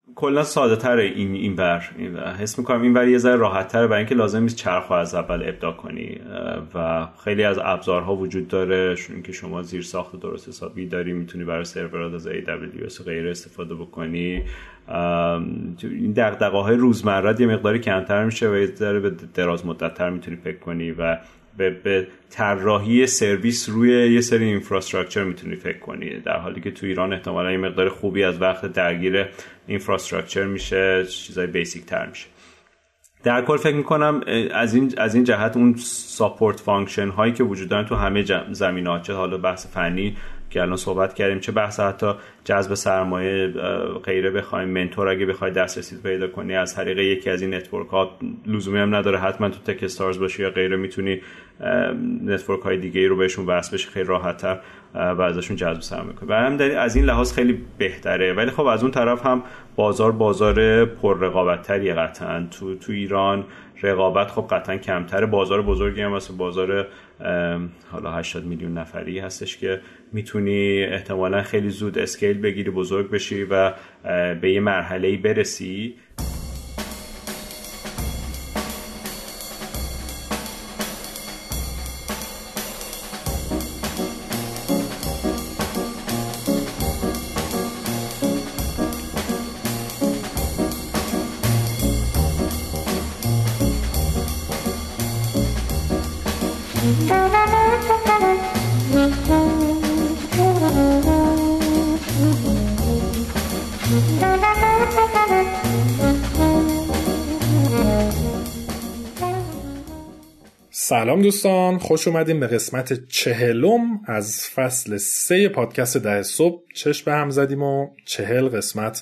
کلا ساده تره این بر حس میکنم این بر یه ذره راحت تره، برای اینکه لازم نیست چرخو از اول ابداع کنی و خیلی از ابزارها وجود داره که شما زیر ساخت درست حسابی داری، میتونی برای سرورات از AWS و غیره استفاده بکنی. این دغدغه‌های روزمره یه مقداری کمتر میشه و یه ذره به دراز مدت تر میتونی فکر کنی و به طراحی سرویس روی یه سری اینفراستراکچر میتونی فکر کنی، در حالی که تو ایران احتمالاً یه مقدار خوبی از وقت درگیر اینفراستراکچر میشه، چیزای بیسیک تر میشه. در کل فکر میکنم از این جهت اون ساپورت فانکشن هایی که وجود دارن تو همه زمینه‌ها، چه حالا بحث فنی که الان صحبت کردیم، چه بحث حتی جذب سرمایه غیره، بخوایم منتور اگه بخوای دسترسی پیدا کنی از طریق یکی از این نتورک ها، لزومی هم نداره حتما تو تک استارز باشی یا غیره، میتونی نتورک های دیگه ای رو بهشون وصل بشی خیلی راحت‌تر و ازشون جذب سرمایه کنی. برای همین از این لحاظ خیلی بهتره. ولی خب از اون طرف هم بازار پر رقابت تریه قطعا. تو ایران رقابت خب قطعا کمتره، بازار بزرگی هم واسه بازار حالا 80 میلیون نفری هستش که میتونی احتمالاً خیلی زود اسکیل بگیری، بزرگ بشی و به یه مرحله‌ای برسی. سلام دوستان، خوش اومدیم به قسمت 40 از فصل 3 پادکست 10 صبح. چشم به هم زدیم و 40 قسمت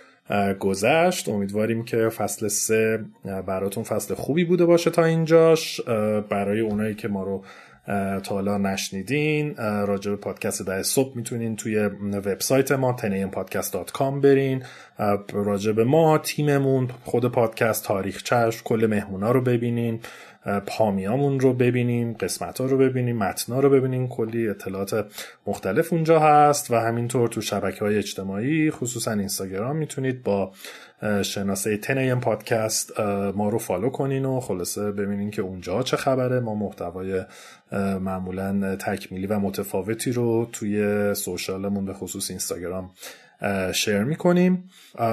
گذشت. امیدواریم که فصل 3 براتون فصل خوبی بوده باشه تا اینجاش. برای اونایی که ما رو تا حالا نشنیدین، راجع به پادکست 10 صبح میتونین توی وبسایت ما tenayampodcast.com برین، راجع به ما، تیممون، خود پادکست، تاریخچه‌اش، کل مهمونا رو ببینین، پامیامون رو ببینین، قسمت‌ها رو ببینین، متن‌ها رو ببینین، کلی اطلاعات مختلف اونجا هست. و همینطور تو شبکه‌های اجتماعی خصوصا اینستاگرام میتونید با شناسه 10am پادکست ما رو فالو کنین و خلاصه ببینین که اونجا چه خبره. ما محتوای معمولاً تکمیلی و متفاوتی رو توی سوشالمون به خصوص اینستاگرام شیر میکنیم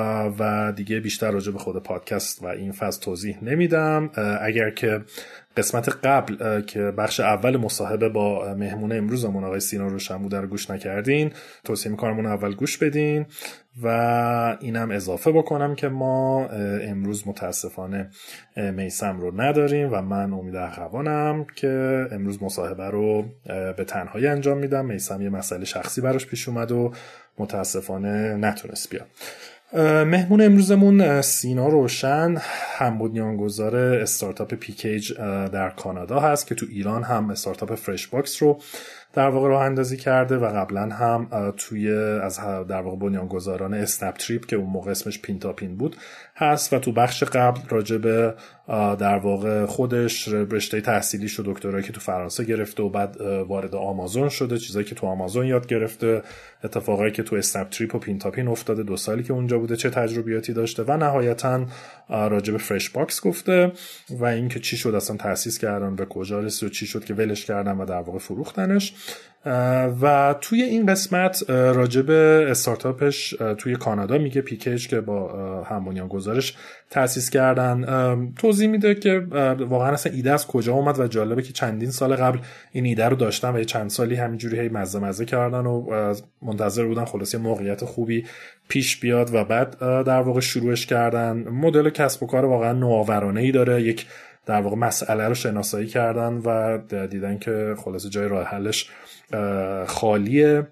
و دیگه بیشتر راجع به خود پادکست و این فصل توضیح نمیدم. اگر که قسمت قبل که بخش اول مصاحبه با مهمون امروزمون آقای سینا روشنبوده رو گوش نکردین، توصیه میکنم اون اول گوش بدین. و اینم اضافه بکنم که ما امروز متاسفانه میثم رو نداریم و من امید اخوانم که امروز مصاحبه رو به تنهایی انجام میدم. میثم یه مسئله شخصی براش پیش اومد و متاسفانه نتونست بیاد. مهمون امروزمون سینا روشن، هم بنیانگذار استارتاپ پیکیج در کانادا هست که تو ایران هم استارتاپ فرش باکس رو در واقع راه اندازی کرده و قبلا هم توی از در واقع بنیانگذاران اسنپ تریپ که اون موقع اسمش پینتاپین بود هست و تو بخش قبل راجع به در واقع خودش رشته تحصیلیش و دکترایی که تو فرانسه گرفته و بعد وارد آمازون شده، چیزایی که تو آمازون یاد گرفته، اتفاقایی که تو اسنپ تریپ و پینتاپین افتاده 2 سالی که اونجا بوده، چه تجربیاتی داشته و نهایتاً راجع به فرش باکس گفته و اینکه چی شد اصلا تأسیس کردن، به کجا رسید و چی شد که ولش کردن و در واقع فروختنش. و توی این قسمت راجع به استارتاپش توی کانادا میگه، پیکیج که با هم بنیانگذارش تأسیس کردن، توضیح میده که واقعا اصلا ایده از کجا اومد و جالبه که چندین سال قبل این ایده رو داشتن و چند سالی همینجوری هی مزه کردن و منتظر بودن خلاص یه موقعیت خوبی پیش بیاد و بعد در واقع شروعش کردن. مدل کسب و کار واقعا نوآورانه‌ای داره، یک در واقع مسئله رو شناسایی کردن و دیدن که خلاص جای راه حلش خالیه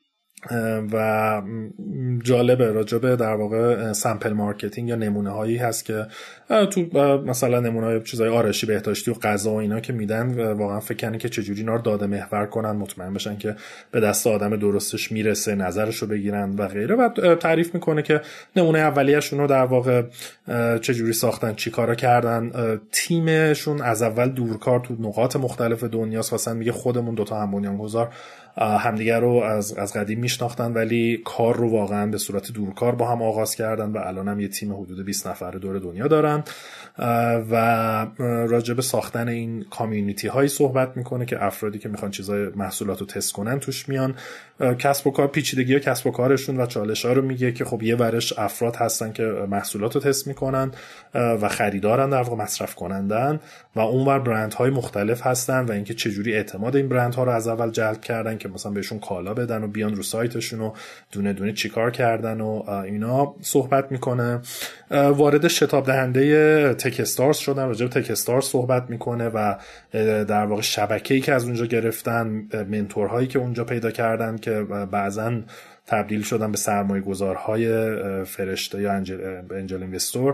و جالبه. راجبه در واقع سامپل مارکتینگ یا نمونه هایی هست که تو مثلا نمونه های چیزای آرایشی، بهداشتی و غذا و اینا که میدن، واقعا فکر کنن که چجوری اینا رو داده محور کنن، مطمئن بشن که به دست آدم درستش میرسه، نظرشو بگیرن و غیره. و تعریف میکنه که نمونه اولیه‌شون رو در واقع چجوری ساختن، چی کارا کردن. تیمشون از اول دورکار تو نقاط مختلف دنیاست. مثلا میگه خودمون 2 تا هم بنیانگذار همدیگه رو از قدیم میشناختن ولی کار رو واقعا به صورت دورکار با هم آغاز کردن و الان هم یه تیم حدود 20 نفره دور دنیا دارن و راجع به ساختن این کامیونیتی هایی صحبت میکنه که افرادی که میخوان چیزای محصولات رو تست کنن توش میان. کسب و کار، پیچیدگی کسب و کارشون و چالش ها رو میگه که خب یه ورش افراد هستن که محصولات رو تست میکنن و خریدارن، در واقع مصرف کنندن، و اونور برند های مختلف هستن و اینکه چجوری اعتماد این برند ها رو از اول جلب کردن که مثلا بهشون کالا بدن و بیان رو سایتشون و دونه دونه چیکار کردن و اینا صحبت میکنه. وارد شتاب دهنده تک استارز شدن، راجع به تک استارز صحبت میکنه و در واقع شبکه‌ای که از اونجا گرفتن، منتورهایی که اونجا پیدا کردن که بعضن تبدیل شدن به سرمایه‌گذارهای فرشته یا انجل اینوستور،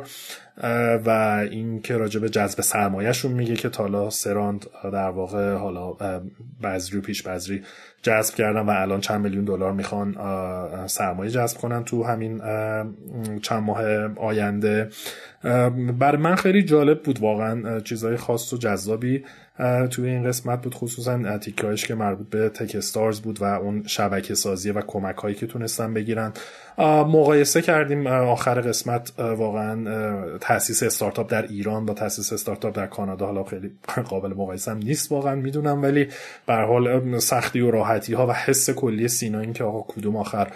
و این که راجع به جذب سرمایه‌شون میگه که تالا سراند در واقع حالا بذری پیش بذری جذب کردن و الان چند میلیون دلار میخوان سرمایه جذب کنن تو همین چند ماه آینده. برای من خیلی جالب بود واقعا، چیزای خاص و جذابی توی این قسمت بود، خصوصا تیکایش که مربوط به تک استارز بود و اون شبکه سازی و کمک هایی که تونستن بگیرن. مقایسه کردیم آخر قسمت واقعا تأسیس استارتاپ در ایران با تأسیس استارتاپ در کانادا. حالا خیلی قابل مقایسه هم نیست واقعا میدونم، ولی به هر حال سختی و راحتی ها و حس کلی سینا این که آقا کدوم آخر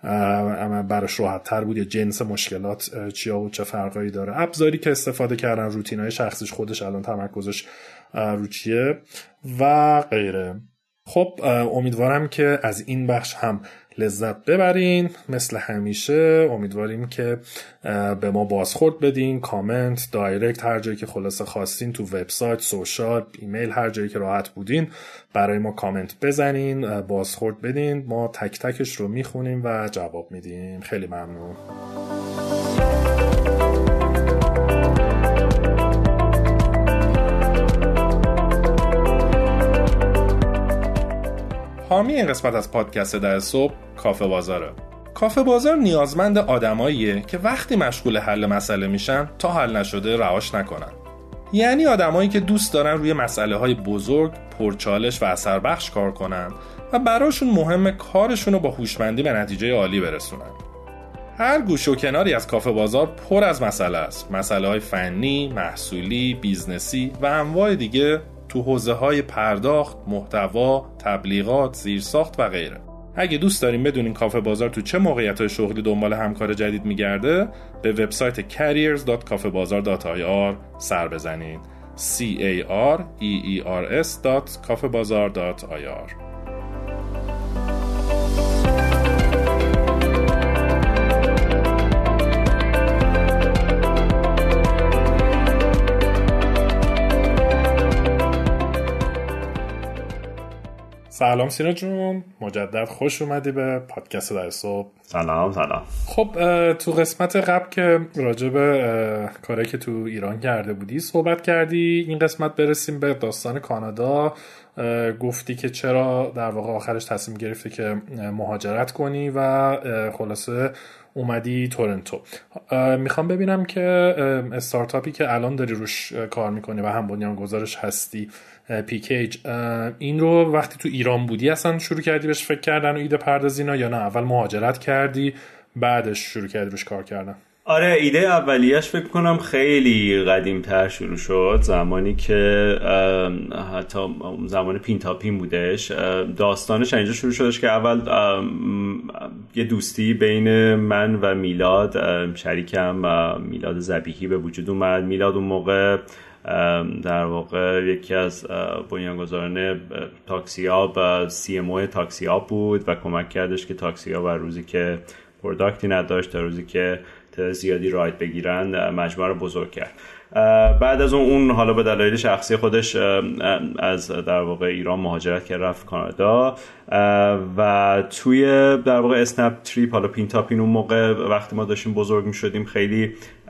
براش راحت تر بود یا جنس مشکلات چیا و چه فرقایی داره، ابزاری که استفاده کردن، روتینای شخصیش خودش الان تمرکزش رو چیه و غیره. خب امیدوارم که از این بخش هم لذت ببرین. مثل همیشه امیدواریم که به ما بازخورد بدین، کامنت، دایرکت، هر جایی که خلاصه خواستین، تو وبسایت، سوشال، ایمیل، هر جایی که راحت بودین برای ما کامنت بزنین، بازخورد بدین. ما تک تکش رو میخونیم و جواب میدیم. خیلی ممنون. حامی این قسمت از پادکست در صبح کافه بازاره. کافه بازار نیازمند آدماییه که وقتی مشغول حل مسئله میشن تا حل نشده رهاش نکنن. یعنی آدمایی که دوست دارن روی مسئله های بزرگ، پرچالش و اثر بخش کار کنن و براشون مهمه کارشون رو با هوشمندی به نتیجه عالی برسونن. هر گوشه و کناری از کافه بازار پر از مسئله است. مسئله های فنی، محصولی، بیزنسی و انواع دیگه تو حوزه‌های پرداخت، محتوا، تبلیغات، زیرساخت و غیره. اگه دوست دارین بدونین کافه بازار تو چه موقعیت‌های شغلی دنبال همکار جدید میگرده، به وبسایت careers.kafebazar.ir سر بزنین. careers.kafebazar.ir. سلام سینا جون، مجدد خوش اومدی به پادکست در صبح. سلام. خب تو قسمت قبل که راجع به کاری که تو ایران کرده بودی صحبت کردی، این قسمت برسیم به داستان کانادا. گفتی که چرا در واقع آخرش تصمیم گرفتی که مهاجرت کنی و خلاصه اومدی تورنتو. میخوام ببینم که استارتاپی که الان داری روش کار میکنی و هم بنیانگذارش هستی، پیکیج، این رو وقتی تو ایران بودی اصلا شروع کردی بهش فکر کردن و ایده پردازینا، یا نه اول مهاجرت کردی بعدش شروع کردی روش کار کردن؟ آره، ایده اولیش فکر کنم خیلی قدیم‌تر شروع شد، زمانی که حتی زمان پینتاپین بودش. داستانش اینجا شروع شدش که اول یه دوستی بین من و میلاد، شریکم میلاد ذبیحی، به وجود اومد. میلاد اون موقع در واقع یکی از بنیانگذاران تاکسیاب، CMO تاکسیاب بود و کمک کردش که تاکسیاب هر روزی که پروداکتی نداشت تا روزی که زیادی راید بگیرن مجموعه رو بزرگ کرد. بعد از اون حالا به دلایل شخصی خودش از در واقع ایران مهاجرت کرد، رفت کانادا و توی در واقع اسنپ تریپ، حالا پینتاپین، اون موقع وقتی ما داشتیم بزرگ می شدیم خیلی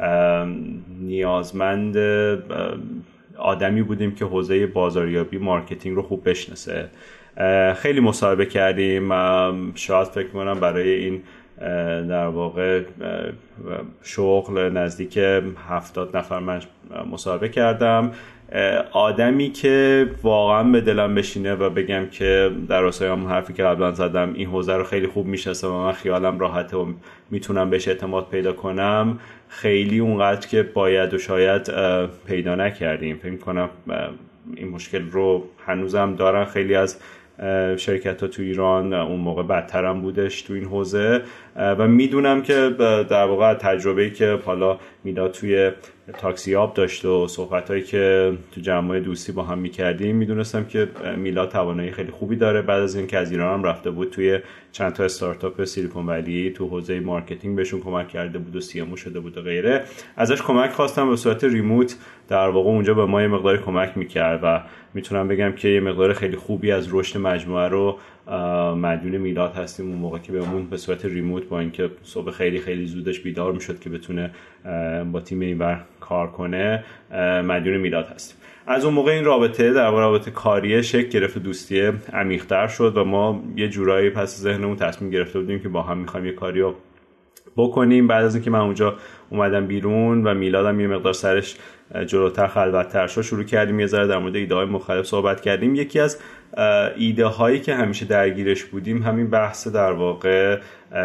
نیازمند آدمی بودیم که حوزه بازاریابی، مارکتینگ رو خوب بشناسه. خیلی مصاحبه کردیم، شاید فکر کنم برای این در واقع شغل نزدیک 70 نفر من مصاحبه کردم آدمی که واقعا به دلم بشینه و بگم که در راستای همون حرفی که قبلا زدم این حوزه رو خیلی خوب میشناسم و من خیالم راحته و میتونم بهش اعتماد پیدا کنم، خیلی اونقدر که باید و شاید پیدا نکردیم. فکر می‌کنم این مشکل رو هنوزم دارن خیلی از شرکت ها تو ایران، اون موقع بدتر هم بودش تو این حوزه و میدونم که در واقع تجربه‌ای که حالا میلاد توی تاکسی آب داشت و صحبتایی که تو جمع‌های دوستی با هم میکردیم میدونستم که میلاد توانایی خیلی خوبی داره. بعد از اینکه از ایران هم رفته بود توی چند تا استارتاپ سیلیکون ولی تو حوزه مارکتینگ بهشون کمک کرده بود و سی ام او شده بود و غیره، ازش کمک خواستم به صورت ریموت. در واقع اونجا به ما یه مقدار کمک میکرد و میتونم بگم که یه مقدار خیلی خوبی از رشد مجموعه رو مدیون میلاد هستیم. اون موقع که بهمون به صورت ریموت با اینکه صبح خیلی خیلی زودش بیدار میشد که بتونه با تیم اینور کار کنه، مدیون میلاد هستیم. از اون موقع این رابطه در واقع رابطه کاریه شکل گرفت و دوستی عمیق‌تر شد و ما یه جورایی پس ذهنمون تصمیم گرفته بودیم که با هم می‌خوایم یه کاری رو بکنیم. بعد از اینکه من اونجا اومدم بیرون و میلادم یه مقدار سرش جلوتر خلوت‌تر شد، شروع کردیم یه ذره در مورد ایده‌های مختلف صحبت کردیم. یکی از ایده هایی که همیشه درگیرش بودیم همین بحث در واقع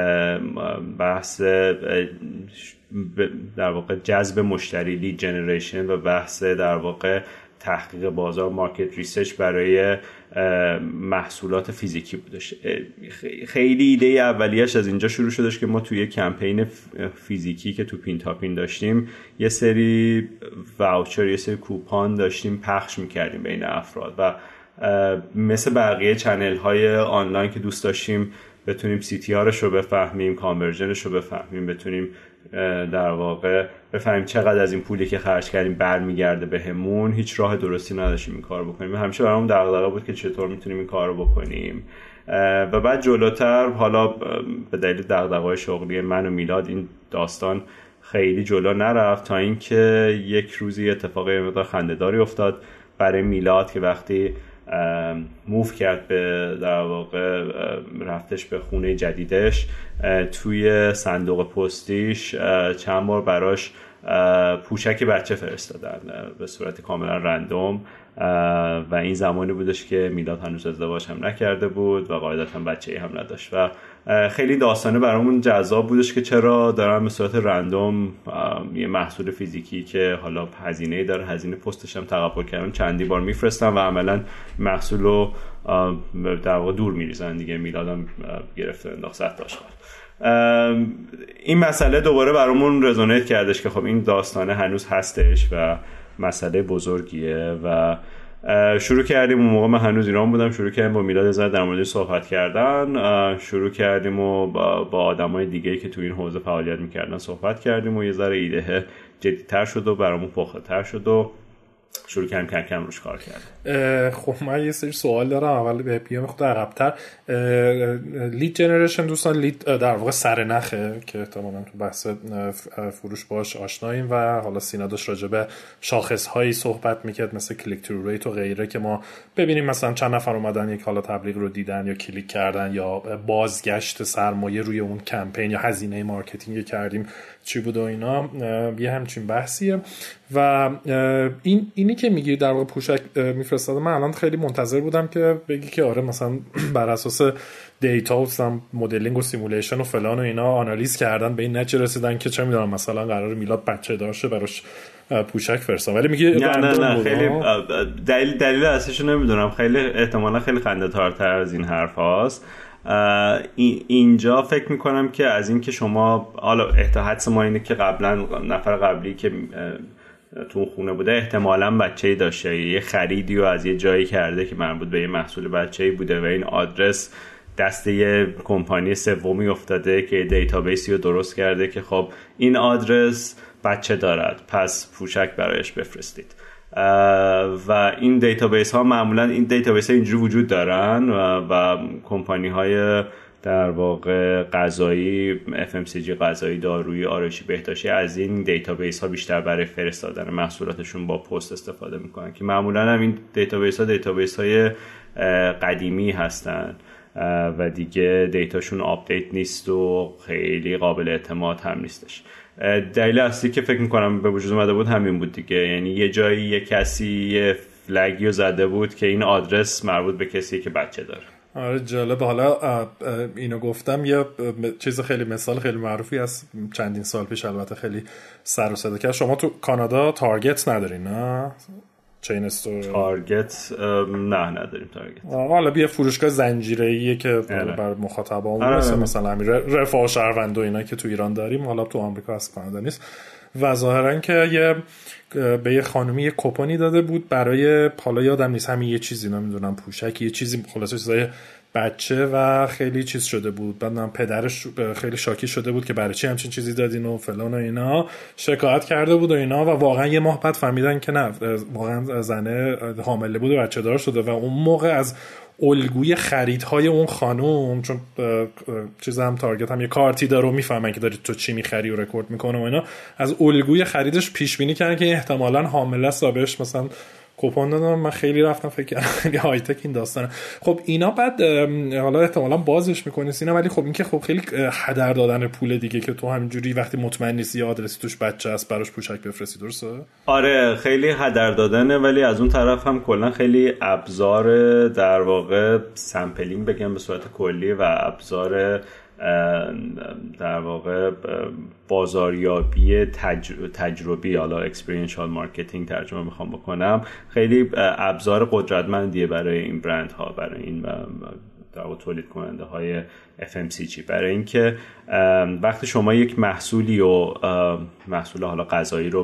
جذب مشتری، لید جنریشن و بحث در واقع تحقیق بازار، مارکت ریسرچ برای محصولات فیزیکی بودش. خیلی ایده اولیش از اینجا شروع شدش که ما توی کمپین فیزیکی که تو پین تا پین داشتیم یه سری واوچر، یه سری کوپان داشتیم پخش میکردیم بین افراد و مثل بقیه چنل های آنلاین که دوست داشتیم بتونیم CTRش رو بفهمیم، کانورژنش رو بفهمیم، بتونیم در واقع بفهمیم چقدر از این پولی که خرج کردیم برمیگرده بهمون، هیچ راه درستی نداشتیم این کارو بکنیم. همیشه برامون دغدغه بود که چطور میتونیم این کارو بکنیم و بعد جلوتر حالا به دلیل دغدغه‌های شغلی من و میلاد این داستان خیلی جلو نرفت تا اینکه یک روزی اتفاقی مقدار خنده‌داری افتاد برای میلاد که وقتی موو کرد به در واقع رفتش به خونه جدیدش، توی صندوق پستیش چند بار براش پوشک بچه فرستادن به صورت کاملا رندوم و این زمانی بودش که میلاد هنوز ازدواج هم نکرده بود و قاعدتا بچه‌ای هم نداشت و خیلی داستانه برامون جذاب بودش که چرا دارن به صورت رندوم یه محصول فیزیکی که حالا هزینه‌ای داره، هزینه پستش هم تقبل کردن، چندی بار میفرستن و عملاً محصول رو در واقع دور میریزن دیگه. میلادم گرفته انداخت 100 تا اشغال. این مسئله دوباره برامون رزونیت کردش که خب این داستانه هنوز هستش و مسئله بزرگیه و شروع کردیم. اون موقع من هنوز ایران بودم، شروع کردیم با میلاد زاد در موردش صحبت کردن، شروع کردیم و با آدمای دیگه‌ای که تو این حوزه فعالیت می‌کردن صحبت کردیم و یه ذره ایده جدی‌تر شد و برامون پخته‌تر شد و شروع کردیم کم کم روش کار کردیم. خب من یه سری سوال دارم. اول به بیام خود عقب‌تر، لید جنریشن دوستان، لید در واقع سرنخه که احتمالاً تو بحث فروش باش آشناییم و حالا سینا داشت راجع به شاخص‌هایی صحبت می‌کرد مثل کلیک تو ریت و غیره که ما ببینیم مثلا چند نفر اومدن یک حالا تبلیغ رو دیدن یا کلیک کردن یا بازگشت سرمایه روی اون کمپین یا هزینه مارکتینگ کردیم چی بود و اینا. یه همچین بحثیه و اینی که میگی در واقع پوشک میفرستاده، من الان خیلی منتظر بودم که بگی که آره مثلا بر اساس دیتا و مدلینگ و سیمولیشن و فلان و اینا آنالیز کردن به این نتیجه رسیدن که چه میدونم مثلا قرار میلاد بچه دارشه براش پوشک فرستن، ولی میگی نه خیلی دلیل اصلیشو نمیدونم، خیلی احتمالا خیلی خنده‌دارتر از این حرف هاست. اینجا فکر میکنم که از این که شما حالا حدس ما اینه که قبلا نفر قبلی که تو اون خونه بوده احتمالاً بچه‌ای داشته، یه خریدی رو از یه جایی کرده که مربوط به یه محصول بچه‌ای بوده و این آدرس دست یه کمپانی سومی افتاده که دیتابیسی رو درست کرده که خب این آدرس بچه دارد پس پوشک برایش بفرستید. و این دیتابیس ها معمولا این دیتابیس ها اینجوری وجود دارن و کمپانی های در واقع غذایی، FMCG غذایی، دارویی، آرایشی، بهداشتی از این دیتابیس ها بیشتر برای فرستادن محصولاتشون با پست استفاده میکنن که معمولا هم این دیتابیس های قدیمی هستن و دیگه دیتاشون آپدیت نیست و خیلی قابل اعتماد هم نیستش. دلیل اصلی که فکر میکنم به وجود اومده بود همین بود دیگه، یعنی یه جایی یه کسی یه فلگیو زده بود که این آدرس مربوط به کسیه که بچه داره. آره جالب. حالا اینو گفتم یه چیز خیلی مثال خیلی معروفی از چندین سال پیش البته خیلی سر و صدا کرد. شما تو کانادا تارگت ندارین نه؟ چین استور تارگت نه نداریم تارگت. حالا یه فروشگاه زنجیره‌ایه که بر مخاطبامون مثلا همین رفاه شهروند و اینا که تو ایران داریم، حالا تو آمریکا از کانادا نیست. و ظاهرا که به یه خانومی یه کوپونی داده بود برای، حالا یادم نیست، همین یه چیزی نمیدونم پوشک یه چیزی، خلاصه چیزای بچه و خیلی چیز شده بود. بعدم پدرش خیلی شاکی شده بود که برای چی همچین چیزی دادین و فلان و اینا، شکایت کرده بود و اینا. و واقعا یه ماه بعد فهمیدن که نه، واقعا زنه حامله بود و بچه دار شده. و اون موقع از الگوی خریدهای اون خانوم، چون چیز هم تارگت هم یه کارتی داره و میفهمن که داری تو چی میخری و رکورد میکنه و اینا، از الگوی خریدش پیش بینی کردن که احتمالاً حامله است و بهش مثلا کوپن دادم. من خیلی رفتم فکر کردم خیلی های تک این داستانه. خب اینا بعد حالا احتمالاً بازش میکنی اینا، ولی خب این که خب خیلی هدر دادن پول دیگه که تو همینجوری وقتی مطمئن نیستی یه آدرسی توش بچه است براش پوشک بفرستی، درسته؟ آره خیلی هدر دادنه، ولی از اون طرف هم کلا خیلی ابزار در واقع سامپلینگ بگم به صورت کلی و ابزار در واقع بازاریابی تجربی، حالا اکسپریانشال مارکتینگ ترجمه میخوام بکنم، خیلی ابزار قدرتمندیه برای این برندها، برای این در واقع تولید کننده های FMCG، برای اینکه وقتی شما یک محصولی و محصول حالا غذایی رو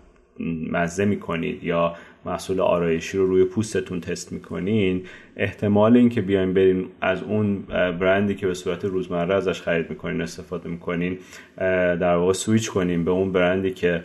مزه میکنید یا محصول آرایشی رو روی پوستتون تست میکنین، احتمال این که بیاین برین از اون برندی که به صورت روزمره ازش خرید میکنین استفاده میکنین در واقع سویچ کنین به اون برندی که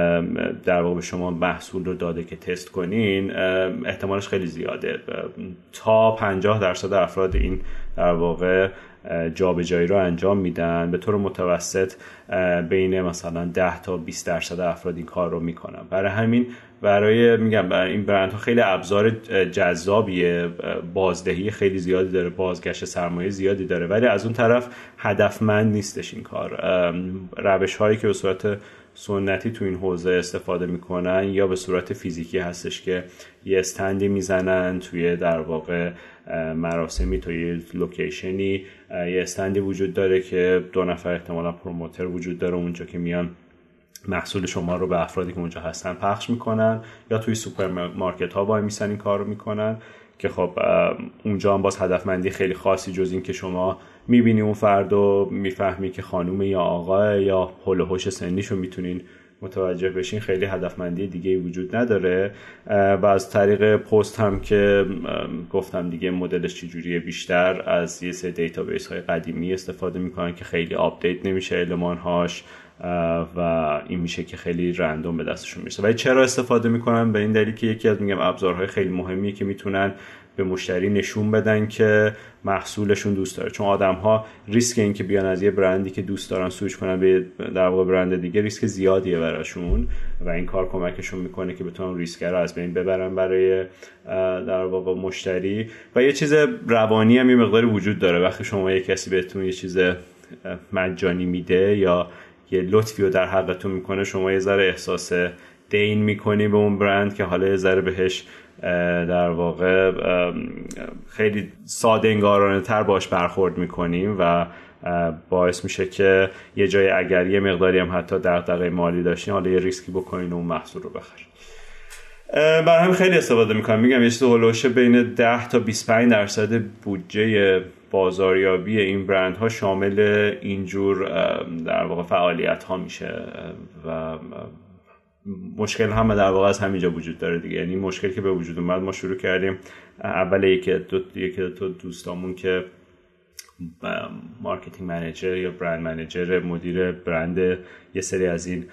در واقع به شما محصول رو داده که تست کنین، احتمالش خیلی زیاده. تا 50% افراد این در واقع جابجایی رو انجام میدن، به طور متوسط بین مثلا 10 تا 20% افراد این کار رو میکنن. برای همین برای این برندها خیلی ابزار جذابیه، بازدهی خیلی زیادی داره، بازگشت سرمایه زیادی داره، ولی از اون طرف هدفمند نیستش این کار. روش هایی که به صورت سنتی تو این حوزه استفاده میکنن یا به صورت فیزیکی هستش که یه استندی میزنن توی در واقع مراسمی، توی لوکیشنی یه استندی وجود داره که 2 نفر احتمالا پروموتر وجود داره اونجا که میان محصول شما رو به افرادی که اونجا هستن پخش میکنن، یا توی سوپرمارکت ها وای میسن این کار رو میکنن که خب اونجا هم باز هدفمندی خیلی خاصی جز این که شما میبینی اون فرد و میفهمی که خانومه یا آقاه یا هول و هوش سنیشو میتونین متوجه بشین، خیلی هدفمندی دیگه وجود نداره. و از طریق پست هم که گفتم دیگه مدلش چجوریه، بیشتر از یه سری دیتابیس های قدیمی استفاده میکنن که خیلی آپدیت نمیشه المانهاش و این میشه که خیلی رندوم به دستشون میرسه. ولی چرا استفاده میکنن؟ به این دلیل که یکی از ابزارهای خیلی مهمیه که میتونن به مشتری نشون بدن که محصولشون دوست داره، چون آدم‌ها ریسک این که بیان از یه برندی که دوست دارن سویچ کنن به در واقع برند دیگه ریسک زیادیه براشون و این کار کمکشون میکنه که بتونن ریسک رو از بین ببرن برای در واقع مشتری. و یه چیز روانی هم یه مقداری وجود داره، وقتی شما یه کسی بهتون یه چیز مجانی میده یا یه لطفی رو در حقتون میکنه، شما یه ذره احساس دین میکنی به اون برند که حالا یه ذره بهش در واقع خیلی ساده انگارانه تر باش برخورد میکنیم و باعث میشه که یه جای اگر یه مقداری هم حتی دغدغه مالی داشتین حالا یه ریسکی بکنین و اون محصول رو بخرید. برای همین خیلی استفاده میکنم. میگم یه چیز هولوش بین 10 تا 25% بودجه بازاریابی این برندها شامل اینجور در واقع فعالیت ها میشه و مشکل هم در واقع از همینجا وجود داره دیگه. یعنی مشکل که به وجود اومد، ما شروع کردیم اول یکی دو دوستامون که مارکتینگ منیجر یا برند منیجر، مدیر برند یه سری از این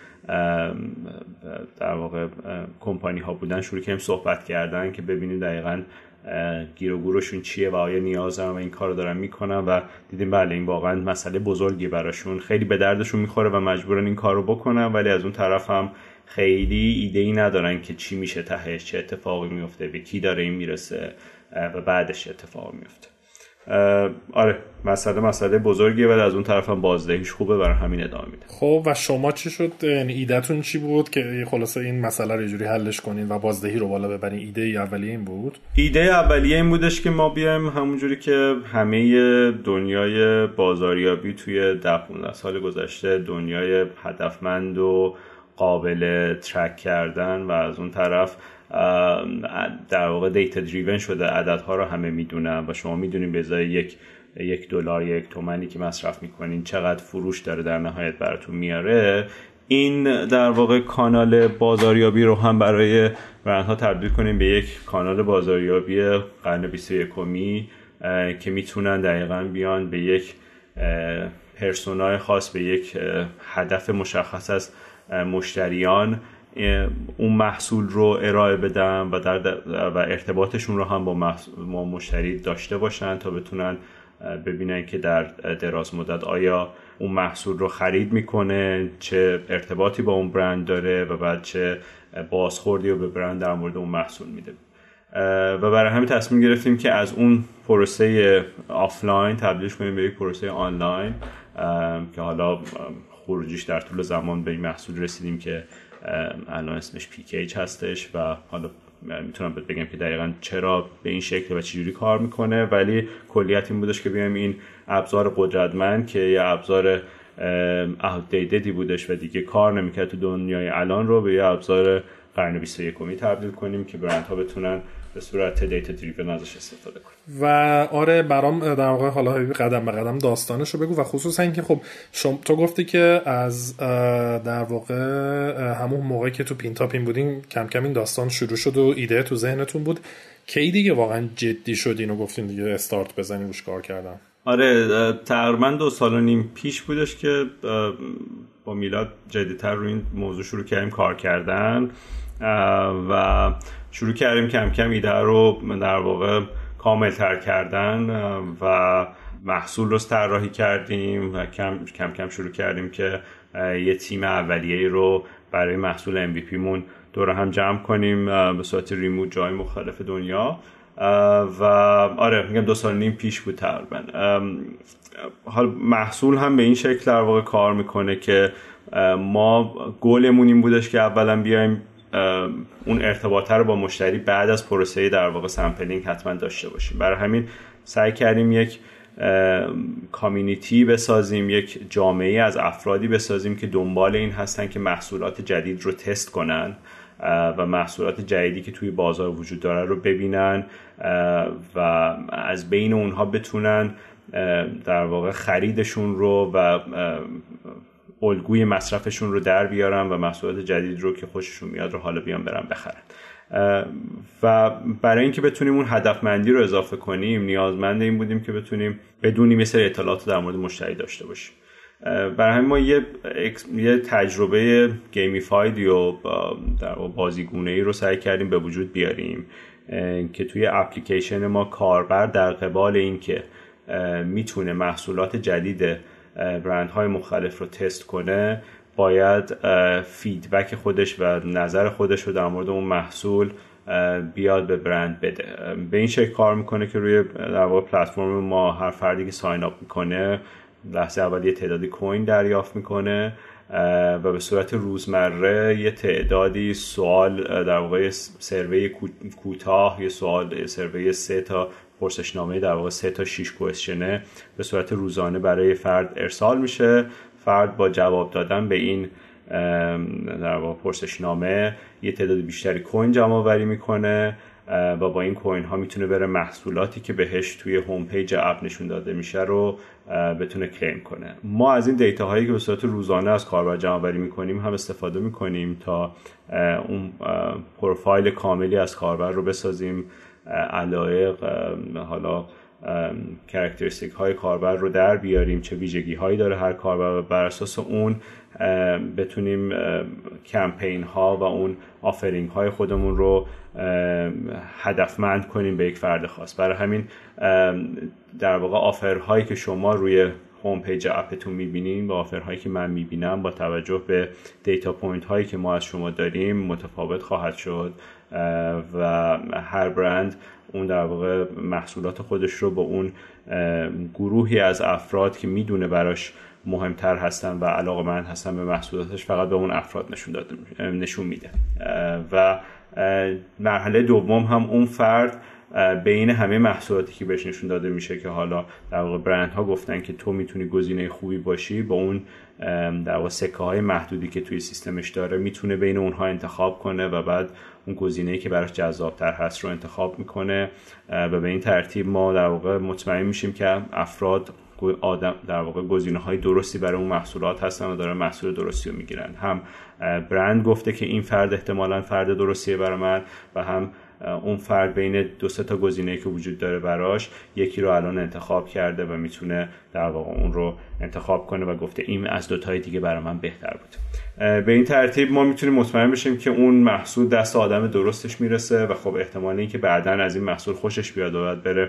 در واقع کمپانی ها بودن، شروع کردیم صحبت کردن که ببینیم دقیقاً گیر و گورشون چیه و آیا نیاز دارن و این کارو دارن میکنن و دیدیم بله این واقعا مسئله بزرگی براشون، خیلی به دردشون میخوره و مجبورن این کارو بکنن، ولی از اون طرف هم خیلی ایده‌ای ندارن که چی میشه تهش، چه اتفاقی میفته، به کی داره این میرسه و بعدش اتفاقی میفته. آره مسئله بزرگیه، ولی از اون طرف هم بازدهیش خوبه، برای همین ادامه میده. خب و شما چی شد؟ یعنی ایدهتون چی بود که خلاصه این مسئله رو یه جوری حلش کنین و بازدهی رو بالا ببرین؟ ایده اولیه این بود؟ ایده اولیه این بودش که ما بیایم همونجوری که همه دنیای بازاریابی توی 10-15 سال گذشته دنیای هدفمند و قابل ترک کردن و از اون طرف در واقع دیتا دریون شده، عددها رو همه میدونن و شما میدونین به ازای $1 $1 که مصرف میکنین چقدر فروش داره در نهایت براتون میاره. این در واقع کانال بازاریابی رو هم برای برندها تبدیل کنیم به یک کانال بازاریابی قرن 21 که میتونن دقیقاً بیان به یک پرسونای خاص، به یک هدف مشخص از مشتریان اون محصول رو ارائه بدن و ارتباطشون رو هم با مشتری داشته باشن تا بتونن ببینن که در دراز مدت آیا اون محصول رو خرید میکنه، چه ارتباطی با اون برند داره و بعد چه بازخوردی رو به برند در مورد اون محصول میده. و برای همین تصمیم گرفتیم که از اون پروسه آفلاین تبدیلش کنیم به یک پروسه آنلاین که حالا خروجیش در طول زمان به این محصول رسیدیم که الان اسمش پیکیج هستش و حالا میتونم بگم که دقیقاً چرا به این شکل و چجوری کار میکنه، ولی کلیت این بودش که بیایم این ابزار قدرتمند که یه ابزار outdatedی بودش و دیگه کار نمیکرد تو دنیای الان رو به یه ابزار قرن 21 تبدیل کنیم که برندها بتونن به صورت دیتا دریون ازش استفاده کنیم. و آره برام در واقع حالا قدم به قدم داستانشو بگو و خصوصا اینکه خب تو گفتی که از در واقع همون موقعی که تو پینتاپین بودین کم کم این داستان شروع شد و ایده تو ذهنتون بود، کی دیگه واقعا جدی شدین و گفتین دیگه استارت بزنین روش کار کردن؟ آره تقریبا 2.5 سال پیش بودش که با میلاد جدی‌تر روی این موضوع شروع کردیم کار کردن و شروع کردیم کم کم ایده رو در واقع کامل تر کردن و محصول رو طراحی کردیم و کم کم شروع کردیم که یه تیم اولیه‌ای رو برای محصول MVP مون دور هم جمع کنیم به صورت ریموت جای مختلف دنیا و آره میگم 2.5 سال پیش بود تقریبا. حال محصول هم به این شکل در واقع کار میکنه که ما گولمون این بودش که اولا بیایم اون ارتباطه رو با مشتری بعد از پروسه در واقع سامپلینگ حتما داشته باشیم. برای همین سعی کردیم یک کامیونیتی بسازیم، یک جامعه از افرادی بسازیم که دنبال این هستن که محصولات جدید رو تست کنن و محصولات جدیدی که توی بازار وجود داره رو ببینن و از بین اونها بتونن در واقع خریدشون رو و الگوی مصرفشون رو در بیارن و محصولات جدید رو که خوششون میاد رو حالا بیان برن بخرن. و برای اینکه بتونیم اون هدفمندی رو اضافه کنیم نیازمند این بودیم که بتونیم بدونیم یه سری اطلاعات در مورد مشتری داشته باشیم. برای همین ما یه تجربه گیمیفایدی و بازیگونه‌ای رو سعی کردیم به وجود بیاریم که توی اپلیکیشن ما کاربر در قبال این که میتونه محصولات جدید برندهای مختلف رو تست کنه باید فیدبک خودش و نظر خودش رو در مورد اون محصول بیاد به برند بده. به این شکل کار میکنه که روی در واقع پلتفرم ما هر فردی که ساین اپ میکنه لحظه اول یه تعدادی کوین دریافت میکنه و به صورت روزمره یه تعدادی سوال در واقع سروی کوتاه، یه سروی 3 تا پرسشنامه در واقع 3 تا 6 کوئسچنه به صورت روزانه برای فرد ارسال میشه. فرد با جواب دادن به این در واقع پرسشنامه یه تعداد بیشتری کوین جمع آوری میکنه و با این کوین ها میتونه بره محصولاتی که بهش توی هوم پیج اپ نشون داده میشه رو بتونه کلیم کنه. ما از این دیتا هایی که به صورت روزانه از کاربر جمع آوری میکنیم هم استفاده میکنیم تا اون پروفایل کاملی از کاربر رو بسازیم، علایق حالا کاراکتریستیک های کاربر رو در بیاریم، چه ویژگی هایی داره هر کاربر و بر اساس اون بتونیم کمپین ها و اون آفرینگ های خودمون رو هدفمند کنیم به یک فرد خاص. برای همین در واقع آفر هایی که شما روی هوم پیج اپتون میبینین با آفرهایی که من میبینم با توجه به دیتا پوینت هایی که ما از شما داریم متفاوت خواهد شد و هر برند اون در واقع محصولات خودش رو با اون گروهی از افراد که میدونه براش مهمتر هستن و علاقه‌مند هستن به محصولاتش فقط به اون افراد نشون میده. و مرحله دوم هم اون فرد بین همه محصولاتی که بهش نشون داده میشه که حالا در واقع برندها گفتن که تو میتونی گزینه خوبی باشی، با اون در واقع سکه های محدودی که توی سیستمش داره میتونه بین اونها انتخاب کنه و بعد اون گزینه‌ای که براش جذاب‌تر هست رو انتخاب میکنه و به این ترتیب ما در واقع مطمئن میشیم که افراد در واقع گزینه‌های درستی برای اون محصولات هستن و دارن محصول درستی رو میگیرن. هم برند گفته که این فرد احتمالاً فرد درستیه برای من و هم اون فرد بین 2-3 تا گزینه‌ای که وجود داره براش یکی رو الان انتخاب کرده و میتونه در واقع اون رو انتخاب کنه و گفته این از 2 تای دیگه برای من بهتر بود. به این ترتیب ما میتونیم مطمئن بشیم که اون محصول دست آدم درستش میرسه و خب احتمال اینکه بعداً از این محصول خوشش بیاد و بعد بره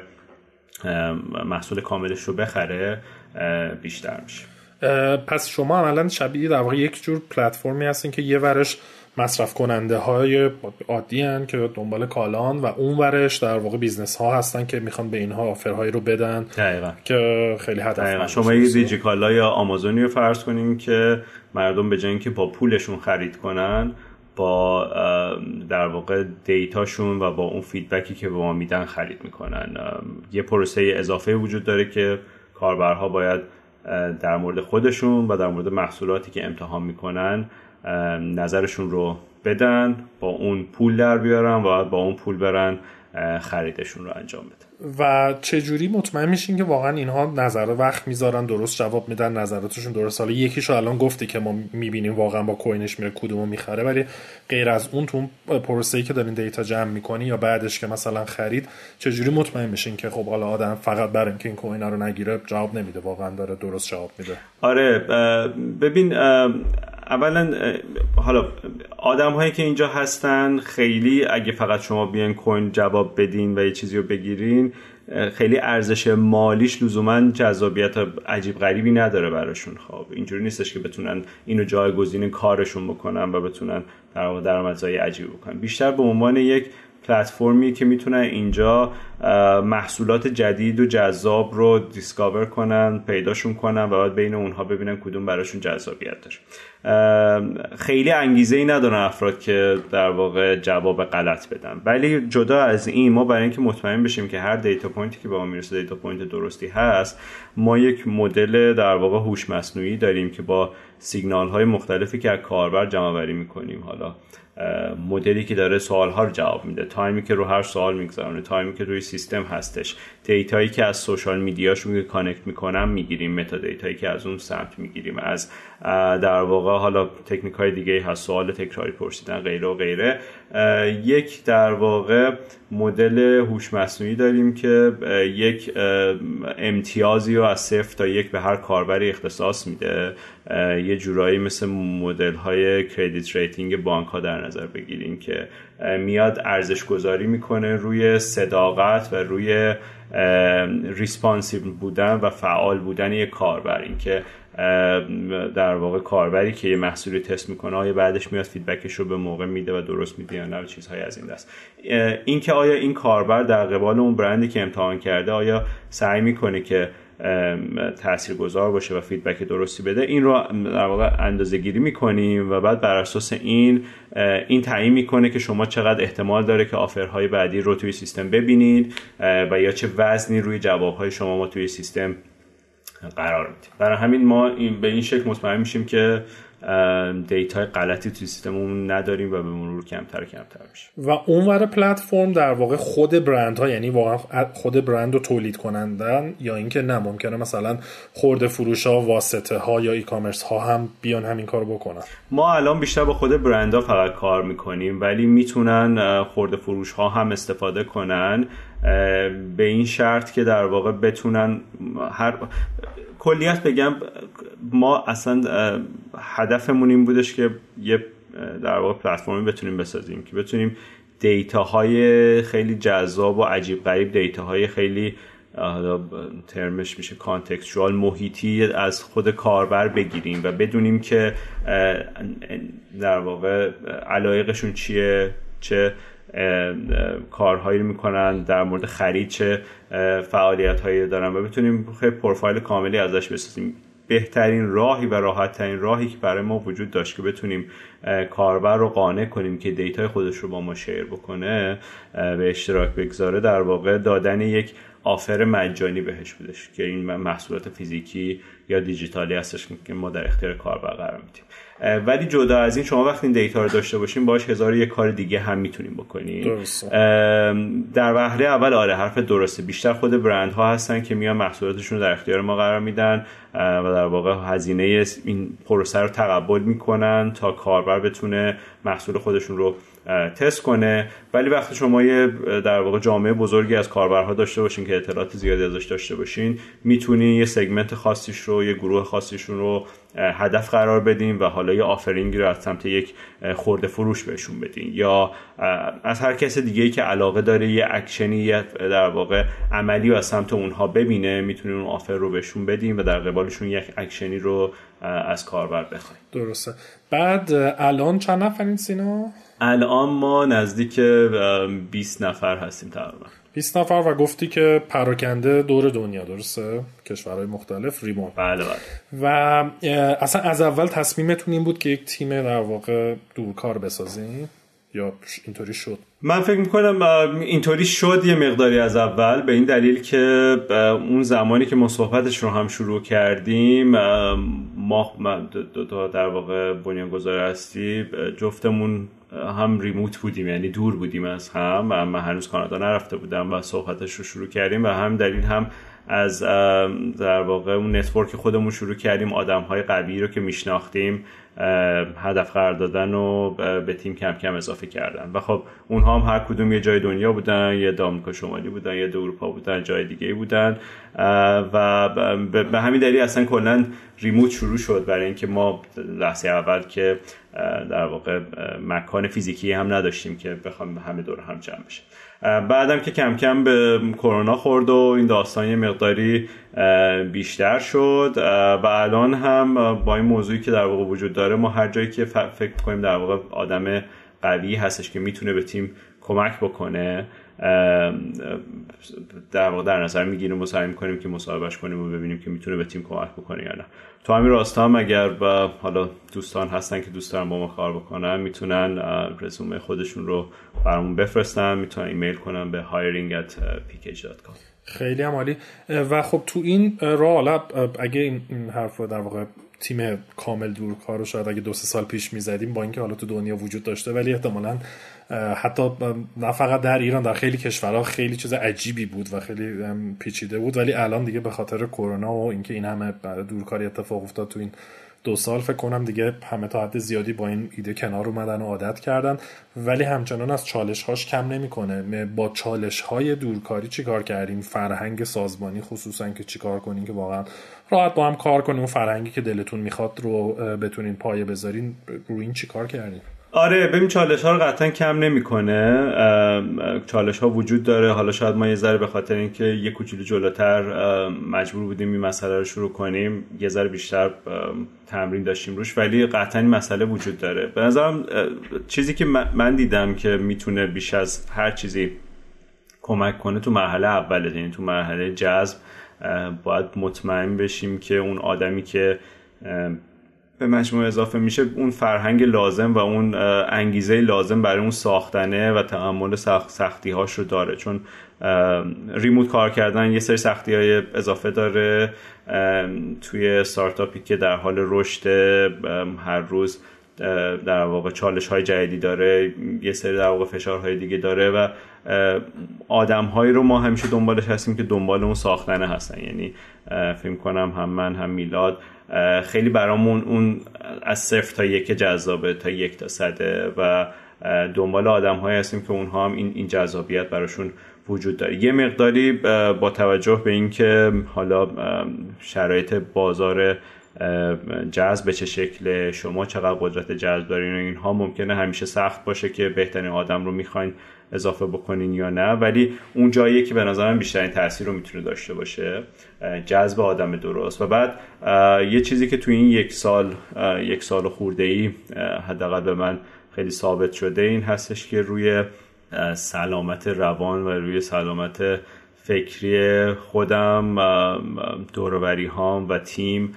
محصول کاملش رو بخره بیشتر میشه. پس شما عملاً شبیه در واقع یک جور پلتفرمی هستین که یه ورش مصرف کننده های عادی هستن که دنبال کالان و اون ورش در واقع بیزنس ها هستن که میخوان به اینها آفرهایی رو بدن. دقیقاً. که خیلی هدف شما یه دیجیکالا یا آمازونی رو فرض کنین که مردم به جای اینکه با پولشون خرید کنن با در واقع دیتاشون و با اون فیدبکی که به ما میدن خرید میکنن. یه پروسه اضافه وجود داره که کاربرها باید در مورد خودشون و در مورد محصولاتی که امتحان میکنن نظرشون رو بدن، با اون پول در بیارن و با اون پول برن خریدشون رو انجام بدن. و چجوری مطمئن میشین که واقعا اینها نظر وقت میذارن، درست جواب میدن، نظراتشون درست؟ حالا یکیشو الان گفتی که ما میبینیم واقعا با کوینش میره کدومو میخره، ولی غیر از اون تو پروسه‌ای که دارین دیتا جمع میکنی یا بعدش که مثلا خرید چجوری مطمئن میشین که خب حالا آدم فقط برای اینکه این کوینا رو نگیره جواب نمیده، واقعا داره درست جواب میده؟ آره ببین اولا حالا آدم هایی که اینجا هستن خیلی اگه فقط شما بیان کوین جواب بدین و یه چیزی رو بگیرین خیلی ارزش مالیش لزوما جذابیت عجیب غریبی نداره براشون. خب اینجوری نیستش که بتونن اینو جایگزین کارشون بکنن و بتونن در واقع درآمدزایی عجیب بکنن. بیشتر به عنوان یک پلتفرمی که میتونن اینجا محصولات جدید و جذاب رو دیسکاور کنن، پیداشون کنن و بعد بین اونها ببینن کدوم براشون جذابیت داره. خیلی انگیزه‌ای ندارن افراد که در واقع جواب غلط بدن. ولی جدا از این ما برای اینکه مطمئن بشیم که هر دیتا پوینتی که به ما میرسه دیتا پوینت درستی هست، ما یک مدل در واقع هوش مصنوعی داریم که با سیگنال های مختلفی که از کاربر جمع آوری میکنیم، حالا مدلی که داره سوال‌ها رو جواب میده، تایمی که رو هر سوال میگذرونه، تایمی که روی سیستم هستش، دیتایی که از سوشال میدیاشون کانکت میکنم میگیریم، متا دیتایی که از اون سمت میگیریم، از در واقع حالا تکنیک‌های دیگه هست، سوال تکراری پرسیدن غیره و غیره. یک در واقع مدل هوش مصنوعی داریم که یک امتیازی رو از 0 تا 1 به هر کاربری اختصاص میده. یه جورایی مثل مدل‌های کردیت ریتینگ بانک‌ها در نظر بگیریم که میاد ارزش گذاری میکنه روی صداقت و روی ریسپانسیو بودن و فعال بودن یک کاربر. این که در واقع کاربری که یه محصولی تست میکنه آیا بعدش میاد فیدبکش رو به موقع میده و درست میده یا نه و چیزهای از این دست. این که آیا این کاربر در قبال اون برندی که امتحان کرده آیا سعی میکنه که تاثیرگذار باشه و فیدبک درستی بده، این رو در واقع اندازه‌گیری می‌کنیم و بعد بر اساس این تعیین می‌کنه که شما چقدر احتمال داره که آفرهای بعدی رو توی سیستم ببینید و یا چه وزنی روی جواب‌های شما ما توی سیستم قرار میدیم. برای همین ما به این شکل مطمئن میشیم که دیتای غلطی توی سیستممون نداریم و به مرور کمتر و کمتر میشه. و اونور پلتفرم در واقع خود برندها، یعنی واقعا خود برند رو تولید کنندن یا اینکه نه ممکنه مثلا خرده فروشا، واسطه ها یا ای کامرس ها هم بیان همین کارو بکنن؟ ما الان بیشتر با خود برندها فقط کار میکنیم، ولی میتونن خرده فروش ها هم استفاده کنن به این شرط که در واقع بتونن کلیت بگم ما اصلا هدفمون این بودش که یه در واقع پلتفرمی بتونیم بسازیم که بتونیم دیتاهای خیلی جذاب و عجیب غریب، دیتاهای خیلی حالا ترمش میشه کانتکستوال، محیطی از خود کاربر بگیریم و بدونیم که در واقع علایقشون چیه، چه کارهایی میکنن، در مورد خرید چه فعالیت‌هایی دارن و بتونیم خیلی پروفایل کاملی ازش بسازیم. بهترین راهی و راحت‌ترین راهی که برای ما وجود داشت که بتونیم کاربر رو قانع کنیم که دیتای خودش رو با ما شیر بکنه، به اشتراک بگذاره، در واقع دادن یک آفر مجانی بهش بودش که این محصولات فیزیکی یا دیجیتالی هستش که ما در اختیار کاربر قرار میدیم. ولی جدا از این، شما وقتی این دیتا رو داشته باشین باهاش 1001 کار دیگه هم میتونیم بکنیم. در وهله اول آره حرف درسته، بیشتر خود برندها هستن که میان محصولاتشون رو در اختیار ما قرار میدن و در واقع هزینه این پروسه رو تقبل میکنن تا کاربر بتونه محصول خودشون رو تست کنه. ولی وقتی شما یه در واقع جامعه بزرگی از کاربرها داشته باشین که اطلاعات زیادی ازش داشته باشین، میتونین یه سگمنت خاصیش رو، یه گروه خاصیشون رو هدف قرار بدین و حالا یه آفرینگی رو از سمت یک خرده فروش بهشون بدین، یا از هر کس دیگه‌ای که علاقه داره یه اکشنی در واقع عملی رو از سمت اونها ببینه، میتونین اون آفر رو بهشون بدین و در قبالشون یک اکشنی رو از کاربر بخواین. درسته. بعد الان چند نفرین سینا؟ الان ما نزدیک 20 نفر هستیم تقریبا. 20 نفر و گفتی که پراکنده دور دنیا، درسته؟ کشورهای مختلف، ریموت. بله. و اصلا از اول تصمیمتون این بود که یک تیم در واقع دورکار بسازین یا اینطوری شد؟ من فکر میکنم اینطوری شد یه مقداری از اول، به این دلیل که اون زمانی که ما صحبتش رو هم شروع کردیم، ما در واقع بنیانگذار هستی جفتمون هم ریموت بودیم، یعنی دور بودیم از هم و من هنوز کانادا نرفته بودم و صحبتش رو شروع کردیم و هم دلیل هم از در واقع اون نتورک خودمون شروع کردیم، آدم‌های قوی رو که میشناختیم هدف قرار دادن و به تیم کم کم اضافه کردن. و خب اونها هم هر کدوم یه جای دنیا بودن، یه آمریکا شمالی بودن، یه اروپا بودن، جای دیگه‌ای بودن و به همین دلیل اصلا کلا ریموت شروع شد، برای اینکه ما لحظه اول که در واقع مکان فیزیکی هم نداشتیم که بخوام همه دور هم جمع بشه. بعدم که کم کم به کرونا خورد و این داستان یه مقداری بیشتر شد و الان هم با این موضوعی که در واقع وجود داره، ما هر جایی که فکر کنیم در واقع آدم قوی هستش که میتونه به تیم کمک بکنه، در واقع در نظر میگیریم و سعی میکنیم که مصاحبهش کنیم و ببینیم که میتونه به تیم کمک بکنه یا نه. تو همین راستا هم اگر حالا دوستان هستن که دوست دارن با ما کار بکنن، میتونن رزومه خودشون رو برامون بفرستن، میتونن ایمیل کنن به hiring@pkg.com. خیلی هم عالی. و خب تو این راه حالا اگه این حرف رو در واقع تیم کامل دورکار رو شاید اگه 2-3 سال پیش میزدیم، با اینکه حالا تو دنیا وجود داشته ولی احتمالاً حتی نه فقط در ایران، در خیلی کشورها خیلی چیز عجیبی بود و خیلی پیچیده بود، ولی الان دیگه به خاطر کرونا و اینکه این همه دورکاری اتفاق افتاد تو این 2 سال، فکر کنم دیگه همه تا حد زیادی با این ایده کنار اومدن و عادت کردن، ولی همچنان از چالش‌هاش کم نمی‌کنه. با چالش‌های دورکاری چیکار کردیم؟ فرهنگ سازمانی خصوصا که چیکار کنین که واقعا راحت با هم کار کنیم و فرهنگی که دلتون میخواد رو بتونین پایه بذارین، رو این چیکار کردین؟ آره ببین، چالش ها رو قطعا کم نمیکنه، چالش ها وجود داره. حالا شاید ما یه ذره به خاطر اینکه یه کوچولو جلوتر مجبور بودیم این مسئله رو شروع کنیم، یه ذره بیشتر تمرین داشتیم روش، ولی قطعا این مسئله وجود داره. به نظرم چیزی که من دیدم که میتونه بیش از هر چیزی کمک کنه تو مرحله اوله، یعنی تو مرحله جذب، باید مطمئن بشیم که اون آدمی که به مجموعه اضافه میشه اون فرهنگ لازم و اون انگیزه لازم برای اون ساختنه و تحمل سختی هاش رو داره. چون ریموت کار کردن یه سری سختی های اضافه داره توی استارتاپی که در حال رشد، هر روز در واقع چالش های جدیدی داره، یه سری در واقع فشارهای دیگه داره و آدم هایی رو ما همیشه دنبالش هستیم که دنبال اون ساختنه هستن. یعنی فکر کنم هم من هم میلاد خیلی برامون اون از 0 تا 1 جذابه، تا 1 تا 100 و دنبال آدم هایی هستیم که اونها هم این جذابیت براشون وجود داره. یه مقداری با توجه به این که حالا شرایط بازار جذب به چه شکل، شما چقدر قدرت جذب دارین و اینها ممکنه همیشه سخت باشه که بهترین آدم رو میخواین اضافه بکنین یا نه، ولی اون جاییه که به نظرم بیشترین تاثیر رو میتونه داشته باشه، جذب آدم درست. و بعد یه چیزی که تو این یک سال خورده‌ای حداقل به من خیلی ثابت شده این هستش که روی سلامت روان و روی سلامت فکری خودم، دور و بری هام و تیم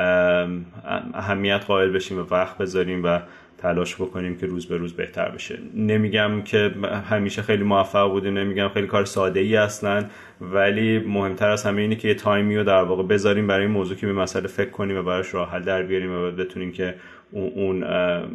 اهمیت قائل بشیم و وقت بذاریم و تلاش بکنیم که روز به روز بهتر بشه. نمیگم که همیشه خیلی موفق بودیم، نمیگم خیلی کار ساده ای اصلا، ولی مهمتر از همه اینه که یه تایمی رو در واقع بذاریم برای این موضوع که به مسئله فکر کنیم و براش راه حل در بیاریم و بتونیم که اون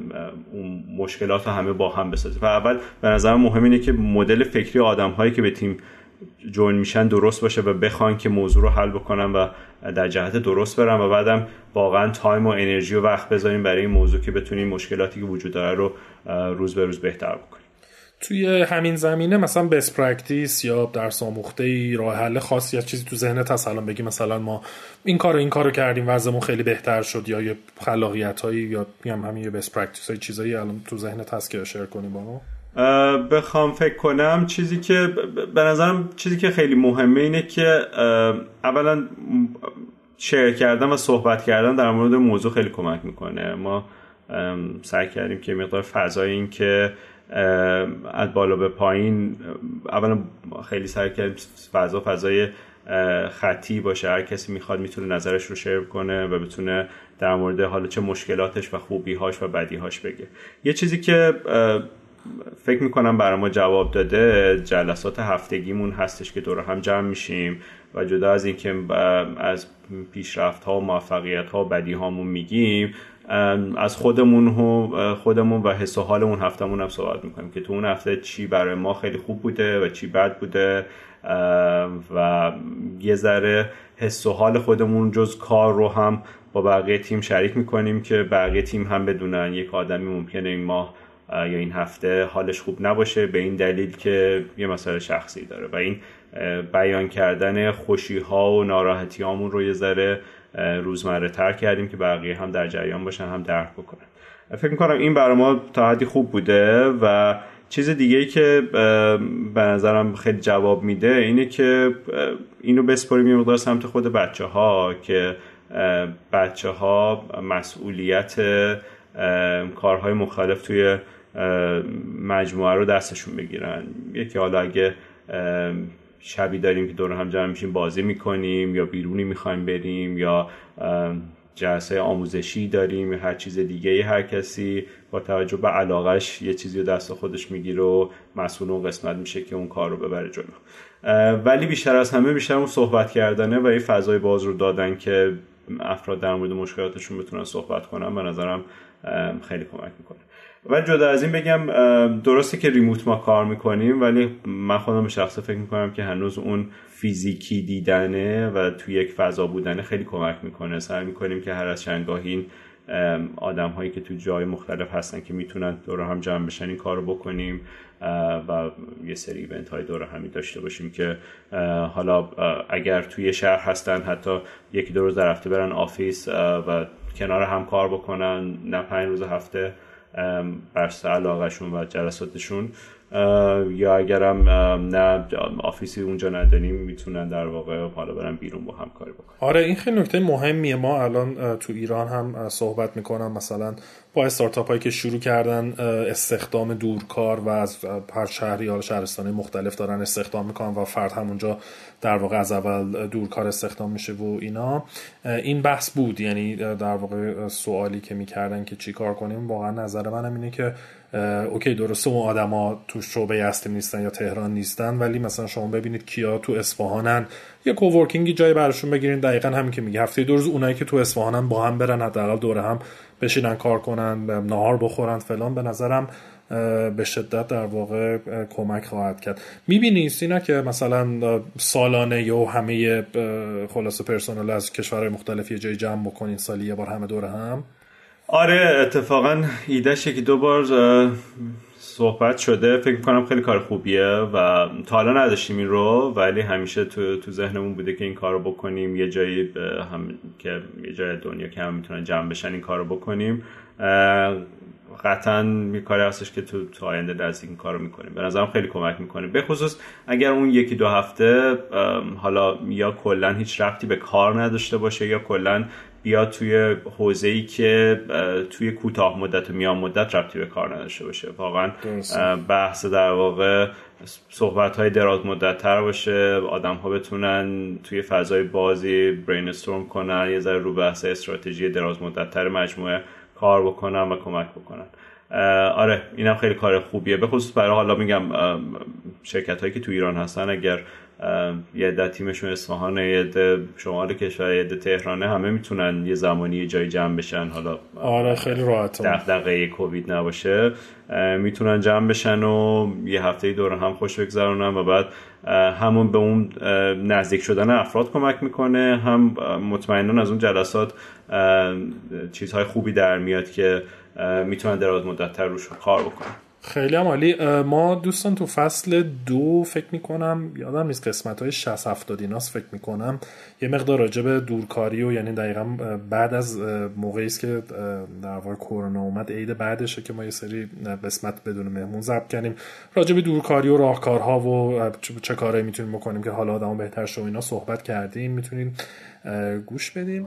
مشکلات رو همه با هم بسازیم. و اول به نظر مهم اینه که مدل فکری آدم‌هایی که به تیم جوین میشن درست باشه و بخوان که موضوع رو حل بکنن و در جهت درست برن، و بعدم واقعا تایم و انرژی و وقت بذاریم برای این موضوع که بتونیم مشکلاتی که وجود داره رو روز به روز بهتر بکنیم. توی همین زمینه مثلا بیس پرکتیس یا درس آموخته‌ای، راه حل خاصی یا چیزی تو ذهنت هست الان بگی مثلا ما این کارو کردیم وضعمون خیلی بهتر شد، یا یه خلاقیتایی یا میگم همین یه بیس پرکتیس های چیزایی الان تو ذهنت هست که شیر کنی با ما؟ بخوام فکر کنم چیزی که به نظرم چیزی که خیلی مهمه اینه که اولا شیر کردن و صحبت کردن در مورد موضوع خیلی کمک میکنه. ما سعی کردیم که مقدار فضای این که از بالا به پایین، اولا خیلی سعی کردیم فضای خطی باشه، هر کسی میخواد میتونه نظرش رو شیر کنه و بتونه در مورد حالا چه مشکلاتش و خوبی‌هاش و بدی‌هاش بگه. یه چیزی که فکر میکنم برای ما جواب داده جلسات هفتگیمون هستش که دور هم جمع میشیم و جدا از این که از پیشرفت‌ها و موفقیت‌ها و بدی‌هامون میگیم، از خودمون و حس و حال اون هفتمون هم صحبت میکنیم که تو اون هفته چی برای ما خیلی خوب بوده و چی بد بوده و یه ذره حس و حال خودمون جز کار رو هم با بقیه تیم شریک میکنیم که بقیه تیم هم بدونن یک آدمی ممکنه این ماه یا این هفته حالش خوب نباشه به این دلیل که یه مسئله شخصی داره، و این بیان کردن خوشی ها و ناراحتی هامون رو یه ذره روزمره تر کردیم که بقیه هم در جریان باشن، هم درک بکنن. فکر میکنم این برای ما تا حدی خوب بوده. و چیز دیگه‌ای که به نظرم خیلی جواب میده اینه که اینو بسپاریم یه مقدار سمت خود بچه‌ها که بچه‌ها مسئولیت کارهای مختلف توی مجموعه رو دستشون بگیرن. یکی حالا اگه شبی داریم که دور هم جمع میشیم بازی میکنیم یا بیرونی میخوایم بریم یا جلسه آموزشی داریم یا هر چیز دیگه، هر کسی با توجه به علاقش یه چیزی رو دست خودش میگیره و مسئول اون قسمت میشه که اون کار رو ببره جلو. ولی بیشتر از همه بیشتر اون صحبت کردنه و این فضای باز رو دادن که افراد در مورد مشکلاتشون بتونن صحبت کنن به نظرم خیلی کمک میکنه. و جدا از این بگم درسته که ریموت ما کار میکنیم، ولی من خودم به شخصه فکر میکنم که هنوز اون فیزیکی دیدنه و توی یک فضا بودنه خیلی کمک میکنه. سعی میکنیم که هر از چندگاهی این آدم هایی که تو جای مختلف هستن که میتونن دور هم جمع بشن این کار رو بکنیم و یه سری ایونت های دور همی داشته باشیم که حالا اگر توی شهر هستن حتی یکی دو روز در هفته برن آفیس و کنار هم کار بکنن، نه 5 روز هفته بر اساس علاقه‌شون و جلساتشون، یا اگرم نه آفیسی اونجا نداریم میتونن در واقع حالا برن بیرون با هم کاری بکنن. آره این خیلی نکته مهمیه. ما الان تو ایران هم صحبت میکنم مثلا با استارتاپ هایی که شروع کردن استخدام دورکار و از هر شهری یا شهرستانی مختلف دارن استخدام میکنن و فرد همونجا در واقع از اول دورکار استخدام میشه و اینا. این بحث بود، یعنی در واقع سوالی که میکردن که چی کار کنیم، واقعا نظر منم اینه که اوکی درسته اون آدما تو شعبه اصلی نیستن یا تهران نیستن، ولی مثلا شما ببینید کیا تو اصفهانن، یه کوورکینگی جای براشون بگیرین، دقیقاً همین که میگه هفته 2 روز اونایی که تو اصفهانن با هم برن حداقل دوره هم بشینن کار کنن، نهار بخورن فلان، به نظرم به شدت در واقع کمک خواهد کرد. میبینی اینا که مثلا سالانه یا همه خلاصه پرسنل از کشورهای مختلف یه جای جمع بکنین سالی یه بار همه دوره هم؟ آره اتفاقا ایدهش 1-2 بار صحبت شده، فکر میکنم خیلی کار خوبیه و تا حالا نداشتیم این رو، ولی همیشه تو ذهنمون بوده که این کار رو بکنیم، یه جایی هم که یه جای دنیا که هم میتونن جمع بشن این کار رو بکنیم. قطعا یه کاری هستش که تو آینده نزدیک این کار رو میکنیم. به نظرم خیلی کمک میکنه، به خصوص اگر اون 1-2 هفته حالا یا کلا هیچ ربطی به کار نداشته باشه یا کلا بیاد توی حوزه‌ای که توی کوتاه مدت و میان مدت ربطی به کار نداشته باشه. واقعا بحث در واقع صحبت‌های دراز مدت‌تر باشه، آدم‌ها بتونن توی فضای بازی برین استورم کنن، یه ذره رو بحث استراتژی دراز مدت‌تر مجموعه کار بکنن و کمک بکنن. آره اینم خیلی کار خوبیه، به خصوص برای حالا میگم شرکت‌هایی که تو ایران هستن. اگر یه عده تیمشون اصفهان، یه عده شمال کشور، یه عده تهرانه، همه میتونن یه زمانی یه جای جمع بشن. حالا آره خیلی راحته، دغدغه کووید نباشه، میتونن جمع بشن و یه هفته دور هم خوش بگذرونن و بعد همون به اون نزدیک شدن افراد کمک میکنه، هم مطمئناً از اون جلسات چیزهای خوبی در میاد که میتونن دراز مدت‌تر روش کار بکنن. خیلی هم عالی. ما دوستان تو فصل 2 فکر میکنم، یادم نیست قسمت‌های 60-70 ایناست، فکر میکنم یه مقدار راجع به دورکاری و یعنی دقیقاً بعد از موقعی است که در واقع کرونا اومد، عید بعدشه که ما یه سری قسمت بدون مهمون ضبط کردیم راجع به دورکاری و راهکارها و چه کارایی میتونیم بکنیم که حالا آدمو بهتر شه و اینا صحبت کردیم، میتونین گوش بدین.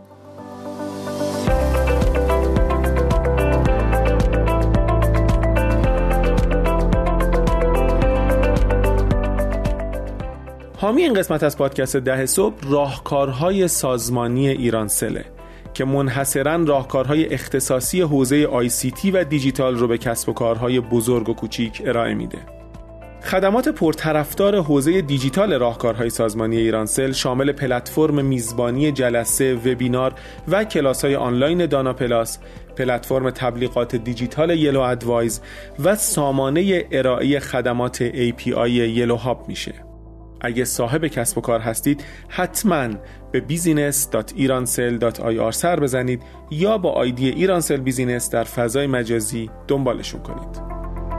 حامی این قسمت از پادکست 10 صبح راهکارهای سازمانی ایرانسله که منحصراً راهکارهای اختصاصی حوزه ICT و دیجیتال رو به کسب و کارهای بزرگ و کوچیک ارائه میده. خدمات پرطرفدار حوزه دیجیتال راهکارهای سازمانی ایرانسل شامل پلتفرم میزبانی جلسه، وبینار و کلاس‌های آنلاین دانا پلاس، پلتفرم تبلیغات دیجیتال یلو ادوایز و سامانه ارائه خدمات API یلو هاب میشه. اگه صاحب کسب و کار هستید حتماً به business.iransel.ir سر بزنید یا با آیدی ایرانسل بیزینس در فضای مجازی دنبالشون کنید.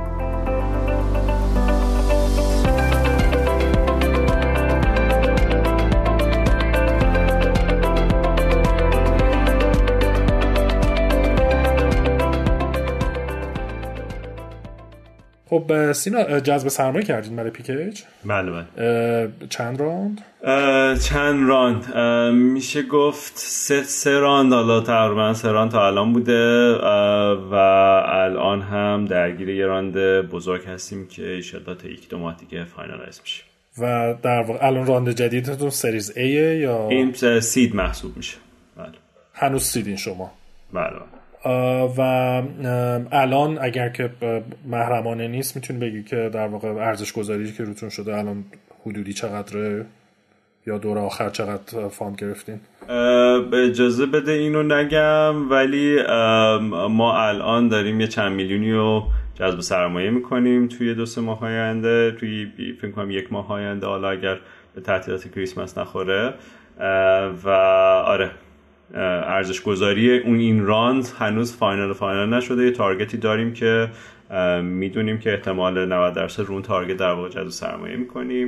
خب سینا، جذب سرمایه کردین برای پیکیج؟ بله. چند راند؟ چند راند میشه گفت 3 راند، حالا تقریبا 3 راند تا الان بوده و الان هم درگیر یه راند بزرگ هستیم که انشالله تا 1-2 ماه دیگه فاینالایز میشه. و در واقع الان راند جدیدتون سریز A یا این سید محسوب میشه؟ بله. هنوز سیدین شما؟ بله. و الان اگر که محرمانه نیست میتونی بگی که در واقع ارزش گذاری که روتون شده الان حدودی چقدره یا دور آخر چقدر فاند گرفتین؟ به اجازه بده اینو نگم، ولی ما الان داریم یه چند میلیونی رو جذب سرمایه میکنیم توی 2-3 ماه آینده، توی فکر کنم 1 ماه آینده، حالا اگر به تعطیلات کریسمس نخوره. و آره ارزش گذاری این راند هنوز فاینال نشده. یه تارگتی داریم که میدونیم که احتمال 90% رو اون تارگت در واقع جذب سرمایه میکنیم،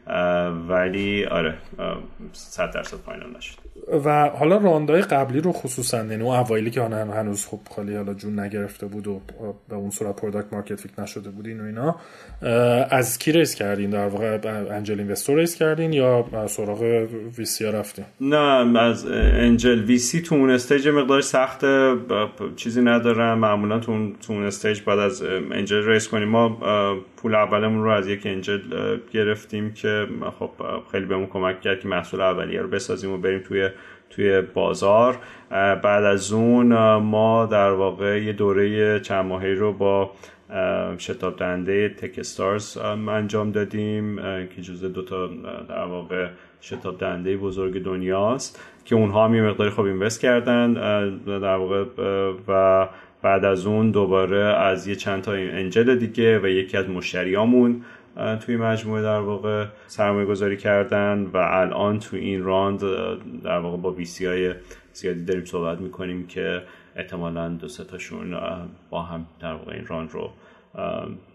ولی آره 100% فاینال نشد. و حالا راندهای قبلی رو خصوصا یعنی اون اوایلی که هنوز خب خالی حالا جون نگرفته بود و به اون صورت پروداکت مارکت فیت نشده بود این و اینا، از کی ریز کردین؟ در واقع انجل اینوستور ریز کردین یا سراغ وی سی رفتین؟ نه، از انجل وی سی تو اون استیج مقدار سخته، چیزی ندارم. معمولا تو اون استیج بعد از انجل ریز کنیم. ما پول اولمون رو از یک انجل گرفتیم که خب خیلی بهمون کمک کرد که محصول اولیه رو بسازیم و بریم توی بازار. بعد از اون ما در واقع یه دوره چند ماهه‌ای رو با شتاب دهنده تک استارز انجام دادیم که جزو 2 تا در واقع شتاب دهنده بزرگ دنیاست که اونها هم یه مقداری خوب اینوست کردن در واقع. و بعد از اون دوباره از یه چند تا انجل دیگه و یکی از مشتریامون توی مجموعه در واقع سرمایه گذاری کردن و الان توی این راند در واقع با ویسی های زیادی داریم صحبت میکنیم که احتمالاً 2-3 تاشون با هم در واقع این راند رو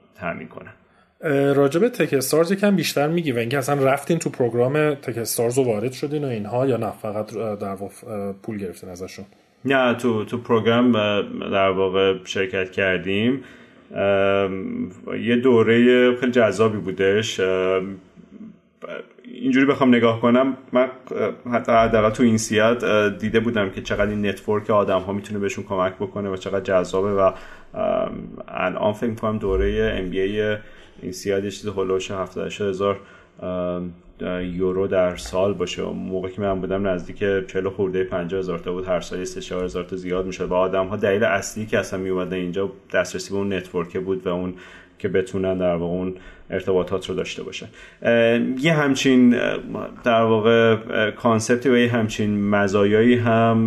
تامین کنن. راجب تک استارز یکم بیشتر میگی و اینکه اصلا رفتین تو پروگرام تک استارز و وارد شدین و اینها یا نه فقط در واقع پول گرفتین ازشون؟ نه تو پروگرام در واقع شرکت کردیم. یه دوره خیلی جذابی بودش. اینجوری بخوام نگاه کنم، من حداقل تو این سیاد دیده بودم که چقدر این نتورک آدم ها میتونه بهشون کمک بکنه و چقدر جذابه و الان فکر می‌کنم دوره MBA این سیاد یه چیز هولوش 78,000 یورو در سال باشه. موقعی که من بودم نزدیک 40 خورده 50,000 تا بود، هر سال 3-4,000 تا زیاد میشد و آدم ها دلیل اصلی که اصلا می اومدن اینجا دسترسی به اون نتورک بود و اون که بتونن در واقع اون ارتباطات رو داشته باشن. یه همچین در واقع کانسپتی و یه همچین مزایایی هم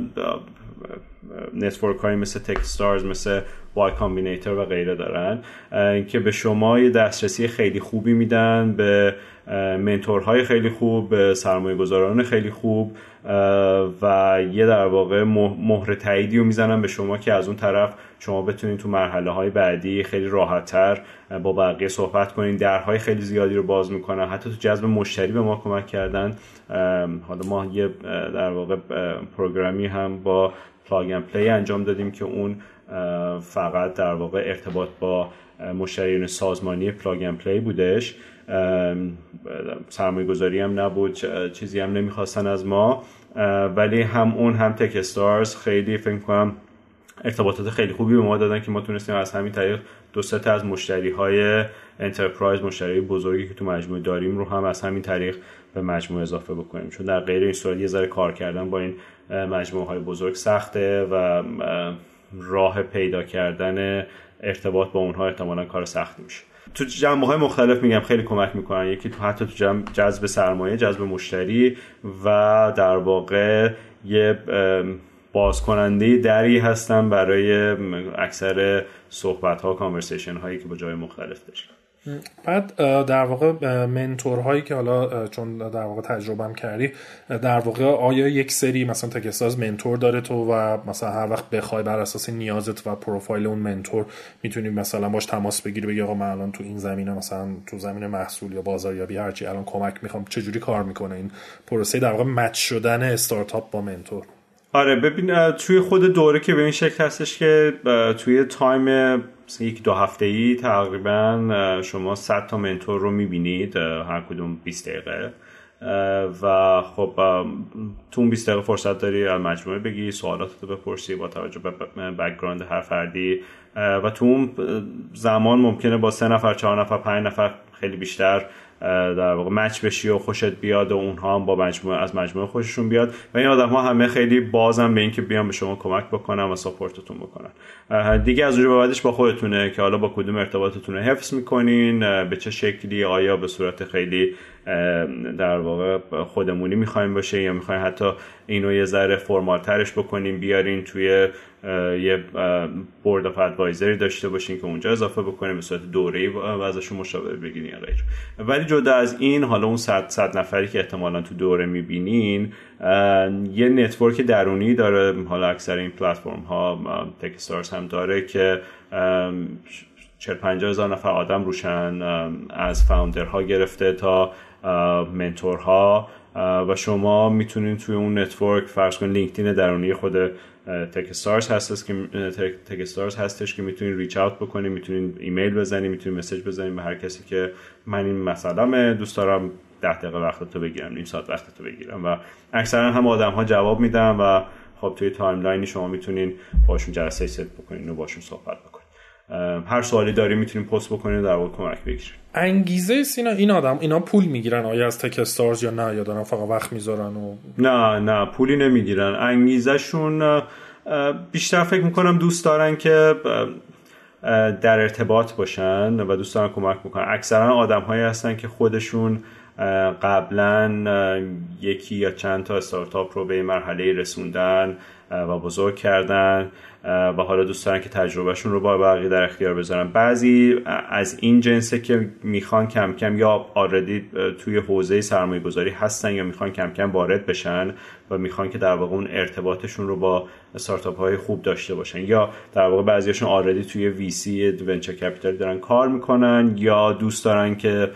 نتورک هایی مثل تک استارز، مثل وای کامبینیتور و غیره دارن که به شما یه دسترسی خیلی خوبی میدن به منتورهای خیلی خوب، به سرمایه گذاران خیلی خوب و یه در واقع مهر تاییدی رو میزنن به شما که از اون طرف شما بتونید تو مرحله های بعدی خیلی راحت‌تر با بقیه صحبت کنین. درهای خیلی زیادی رو باز میکنن، حتی تو جذب مشتری به ما کمک کردن. حالا ما یه در واقع پروگرامی هم با پلاگ اند پلی انجام دادیم که اون فقط در واقع ارتباط با مشتریان سازمانی پلاگ اند پلی بودش، سرمایه گذاری هم نبود، چیزی هم نمیخواستن از ما، ولی هم اون هم تک استارز خیلی فکر کنم ارتباطات خیلی خوبی به ما دادن که ما تونستیم از همین طریق 2-3 تا از مشتریهای انترپرایز، مشتری بزرگی که تو مجموعه داریم رو هم از همین طریق به مجموعه اضافه بکنیم، چون در غیر این صورت یه ذره کار کردن با این مجموعه های بزرگ سخته و راه پیدا کردن ارتباط با اونها احتمالاً کار سختی میشه. تو جنبه‌های مختلف میگم خیلی کمک میکنن، یکی تو حتی تو جذب سرمایه، جذب مشتری و در واقع یه باز کننده دری هستن برای اکثر صحبت ها، کانورسیشن هایی که با جای مختلف داشتن. بعد در واقع منتورهایی که حالا چون در واقع تجربهم کردی، در واقع آیا یک سری مثلا تک استارز منتور داره تو و مثلا هر وقت بخوای بر اساس نیازت و پروفایل اون منتور میتونی مثلا باش تماس بگیری بگی آقا من الان تو این زمینه، مثلا تو زمینه محصول یا بازاریابی هرچی الان کمک میخوام، چجوری کار میکنه این پروسه در واقع مچ شدن استارتاپ با منتور؟ آره ببین توی خود دوره که به این شکل هستش که توی تایم 1-2 هفته‌ای تقریبا شما 100 تا منتور رو میبینید، هر کدوم 20 دقیقه و خب تو اون 20 دقیقه فرصت داری از مجموعه بگی، سوالاتو بپرسی با توجه به بک‌گراند هر فردی و تو اون زمان ممکنه با 3 نفر، 4 نفر، 5 نفر خیلی بیشتر در واقع مچ بشی و خوشت بیاد و اونها هم با مجموعه خوششون بیاد و این آدم‌ها همه خیلی بازن به اینکه بیان به شما کمک بکنن و ساپورتتون بکنن. دیگه از اونجا به بعدش با خودتونه که حالا با کدوم ارتباطتون رو حفظ می‌کنین، به چه شکلی، آیا به صورت خیلی در واقع خودمونی می‌خوایم باشه یا می‌خوایم حتی اینو یه ذره فرمال‌ترش بکنیم، بیارین توی یه بورد اف ادوایزری داشته باشین که اونجا اضافه بکنیم به صورت دوره‌ای و ازشون مشاوره بگیرین یا غیر. ولی جدا از این، حالا اون 100 نفری که احتمالاً تو دوره می‌بینین یه نتورک درونی داره. حالا اکثر این پلتفرم ها، تک استارز هم داره که 40-50 هزار نفر آدم روشن، از فاوندرها گرفته تا منتورها و شما میتونید توی اون نتورک، فرض کن لینکدین درونی خود تک استارز هستش که میتونید ریچ اوت بکنید، میتونید ایمیل بزنید، میتونید مسیج بزنید به هر کسی که من این مسئله دوست دارم 10 دقیقه وقتتو بگیرم، نیم ساعت وقتتو بگیرم و اکثرا هم آدم‌ها جواب میدن و خب توی تایملاینی شما میتونین باشون جلسه ست بکنین و باشون صحبت بکنین. هر سوالی داری میتونین پست بکنین در واقع کمک بگیرین. انگیزه سینا اینا پول میگیرن آیا از تک استارز یا نه، یا دارن فقط وقت میذارن و نه پولی نمیگیرن. انگیزهشون بیشتر فکر میکنم دوست دارن که در ارتباط باشن و دوست دارن کمک بکنن. اکثرا آدم‌هایی هستن که خودشون قبلا یکی یا چند تا استارتاپ رو به مرحله رسوندن و بزرگ کردن و حالا دوست دارن که تجربهشون رو با بقیه در اختیار بذارن. بعضی از این جنسه که میخوان کم کم یا آردی توی حوزه سرمایه گذاری هستن یا میخوان کم کم وارد بشن و میخوان که در واقع اون ارتباطشون رو با استارتاپ های خوب داشته باشن، یا در واقع بعضیاشون آردی توی ویسی ونچر کپیتال دارن کار میکنن یا دوست دارن که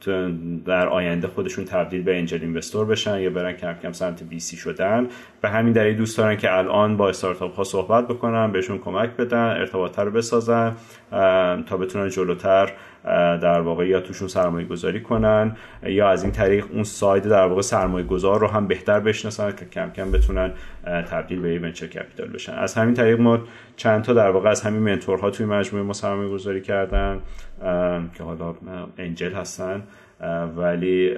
در آینده خودشون تبدیل به انجل اینوستور بشن یا برن کم کم سمت ویسی شدن. به همین دلیل دوست دارن که الان با استارتاپ ها صحبت بکنن، بهشون کمک بدن، ارتباطات رو بسازن تا بتونن جلوتر در واقع یا توشون سرمایه گذاری کنن یا از این طریق اون ساید در واقع سرمایه گذار رو هم بهتر بشناسن که کم کم بتونن تبدیل به ونچر کپیتال بشن. از همین طریق ما چند تا در واقع از همین منتورها توی مجموعه ما سرمایه گذاری کردن که حالا انجل هستن، ولی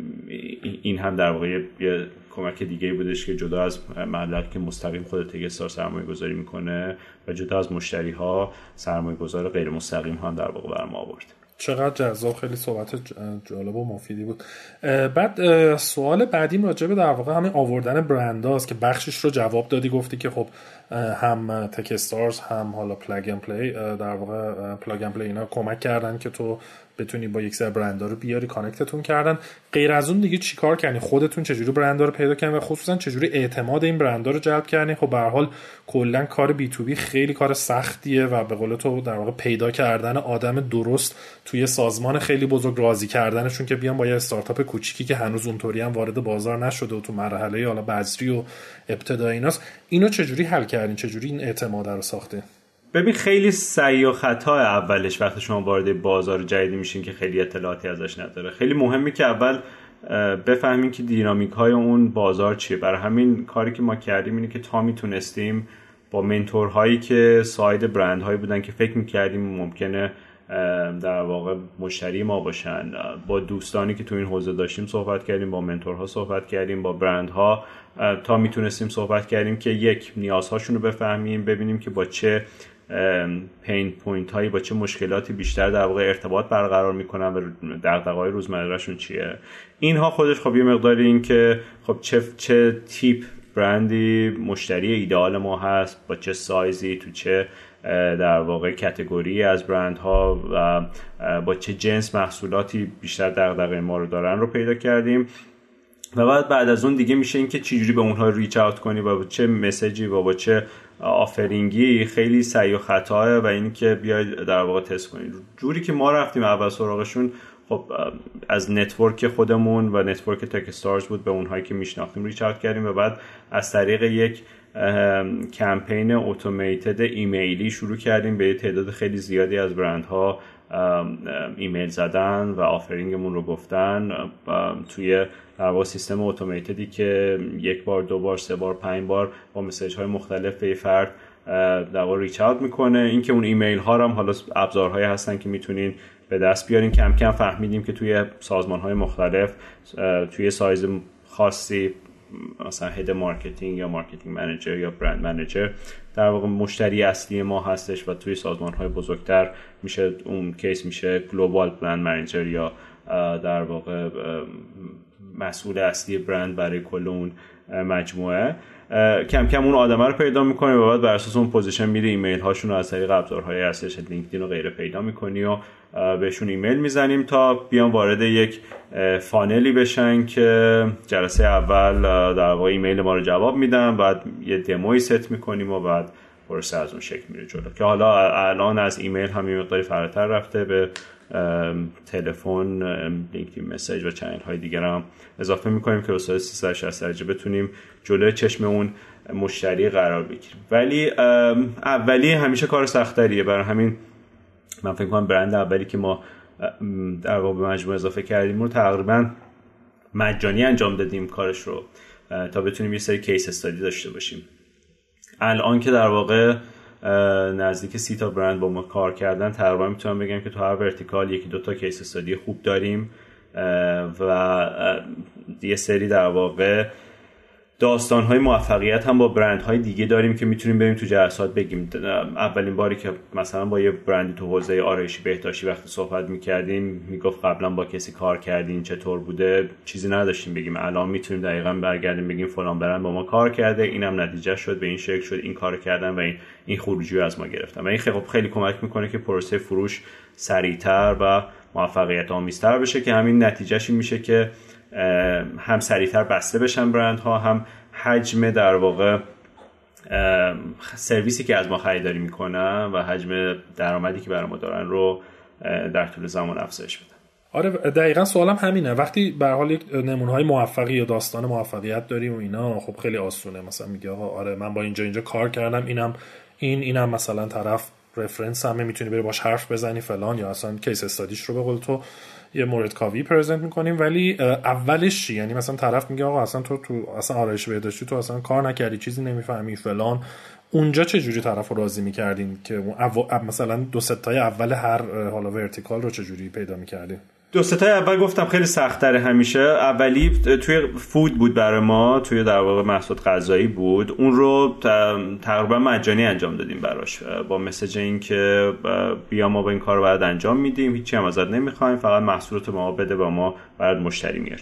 این هم در واقع یه کمک دیگه بودش که جدا از مبلغی که مستقیم خود تگستار سرمایه گذاری میکنه و جدا از مشتری ها، سرمایه گذار غیر مستقیم هم در واقع برام آورد. چقدر جذاب، خیلی صحبت جالب و مفیدی بود. بعد سوال بعدیم راجع به در واقع همین آوردن برنداست که بخشش رو جواب دادی، گفتی که خب هم تکستارز هم حالا پلاگ اند پلی، در واقع پلاگ اند پلی اینا کمک کردن که تو بتونی با یک سری برندها رو بیاری، کانکتتون کردن. غیر از اون دیگه چیکار کردین؟ خودتون چجوری برندها رو پیدا کردین و خصوصا چجوری اعتماد این برندها رو جلب کردین؟ خب به هر حال کلا کار بی تو بی خیلی کار سختیه و به قول تو در واقع پیدا کردن آدم درست توی سازمان خیلی بزرگ، راضی کردنشون که بیان با یه استارتاپ کوچیکی که هنوز اونطوری هم وارد بازار نشده و تو مرحله حالا بذری و ابتدایی ایناست، اینو چجوری حل کردین؟ چجوری این اعتماد رو ساختین؟ ببین خیلی سعی و خطا اولش وقتی شما وارد بازار جدیدی میشین که خیلی اطلاعاتی ازش نداره. خیلی مهمه که اول بفهمین که دینامیک های اون بازار چیه. برای همین کاری که ما کردیم اینه که تا میتونستیم با منتورهایی که ساید برند هایی بودن که فکر میکردیم ممکنه در واقع مشتری ما باشن، با دوستانی که تو این حوزه داشتیم صحبت کردیم، با منتورها صحبت کردیم، با برندها تا میتونستیم صحبت کردیم که یک نیازهاشون رو بفهمیم، ببینیم که با چه پین پوینت هایی، با چه مشکلاتی بیشتر در واقع ارتباط برقرار میکنن و دغدغه‌های روزمرهشون چیه. اینها خودش خب یه مقداری این که خب چه تیپ برندی مشتری ایدئال ما هست، با چه سایزی، تو چه در واقع کاتگوری از برندها و با چه جنس محصولاتی بیشتر دغدغه ما رو دارن رو پیدا کردیم. و بعد از اون دیگه میشه این که چجوری به اونها ریچ اوت کنی و با چه مسیجی و با چه آفرینگی. خیلی سعی و خطاه و این که بیای در واقع تست کنی. جوری که ما رفتیم اول سراغشون، خب از نتورک خودمون و نتورک تکستارز بود، به اونهایی که میشناختیم ریچ اوت کردیم و بعد از طریق یک کمپین اتوماتد ایمیلی شروع کردیم به تعداد خیلی زیادی از برندها ایمیل زدن و آفرینگمون رو گفتن توی در واقع سیستم اتوماتدی که یک بار، دو بار، سه بار، 5 بار با مسیج های مختلف به فرد در واقع ریچ اوت میکنه. این که اون ایمیل ها هم حالا ابزارهایی هستن که میتونین به دست بیارین. کم کم فهمیدیم که توی سازمان های مختلف توی سایز خاصی، مثلا هد مارکتینگ یا مارکتینگ منیجر یا برند منیجر در واقع مشتری اصلی ما هستش و توی سازمان های بزرگتر میشه اون کیس میشه گلوبال برند منیجر یا در واقع مسئول اصلی برند برای کل اون مجموعه. کم کم اون آدمه رو پیدا میکنی و بعد بر اساس اون پوزیشن میری ایمیل هاشون رو از طریق ابزارهای اصلیش لینکدین و غیره پیدا میکنی و بهشون ایمیل میزنیم تا بیان وارد یک فانلی بشن که جلسه اول در واقع ایمیل ما رو جواب میدن، بعد یه دموی ست میکنیم و بعد پروسه از اون شکل میره جلو. که حالا الان از ایمیل هم یه مقداری فراتر رفته به تلفن، لینکدین مسیج و چنل های دیگر هم اضافه میکنیم که به صورت 360 درجه بتونیم جلوی چشم اون مشتری قرار بگیریم. ولی اولی همیشه کار سخت‌تریه. برای همین من فکر کنم برند اولی که ما در واقع به مجموعه اضافه کردیم رو تقریبا مجانی انجام دادیم کارش رو تا بتونیم یه سری کیس استادی داشته باشیم. الان که در واقع نزدیک 30 تا برند با ما کار کردن، تقریبا میتونم بگم که تو هر ورتیکال یکی دو تا کیس استادی خوب داریم و یه سری در واقع داستان‌های موفقیت هم با برندهای دیگه داریم که میتونیم بریم تو جلسات بگیم. اولین باری که مثلا با یه برندی تو حوزه آرایشی بهداشتی وقتی صحبت می‌کردیم میگفت قبلا با کسی کار کردین چطور بوده، چیزی نداشتیم بگیم. الان میتونیم دقیقاً برگردیم بگیم فلان برند با ما کار کرده، اینم نتیجه شد، به این شکل شد، این کارو کردن و این خروجی از ما گرفتن. و این خیلی کمک میکنه که پروسه فروش سریعتر و موفقیت آمیزتر بشه که همین نتیجهش این میشه که هم سریعتر بسته بشن برندها، هم حجم در واقع سرویسی که از ما خریداری میکنن و حجم درآمدی که برای ما دارن رو در طول زمان افزایش بدن. آره دقیقاً سوالم همینه. وقتی به هر حال یک نمونه‌های موفقی یا داستان موفقیت داریم و اینا، خب خیلی آسونه مثلا میگه آقا آره من با اینجا کار کردم، اینم مثلا طرف رفرنس همه میتونی بری باش حرف بزنی فلان، یا اصلا کیس استادیش رو به قول تو یه مورد کاوی پرزنت میکنیم. ولی اولش چی؟ یعنی مثلا طرف میگه آقا اصلا تو اصلا آرایش بهداشتی تو اصلا کار نکردی، چیزی نمیفهمی فلان. اونجا چه جوری طرفو راضی میکردین که مثلا دو ستای اول هر حالا ورتیکال رو چه جوری پیدا میکردین؟ دو ستای اول گفتم خیلی سخت‌تره همیشه. اولی توی فود بود برای ما، توی در واقع محصولات غذایی بود. اون رو تقریبا مجانی انجام دادیم براش با مسیج این که بیا ما با این کار رو بعد انجام میدیم، هیچی هم ازت نمیخوایم، فقط محصولات ما بده و ما برات مشتری میاریم.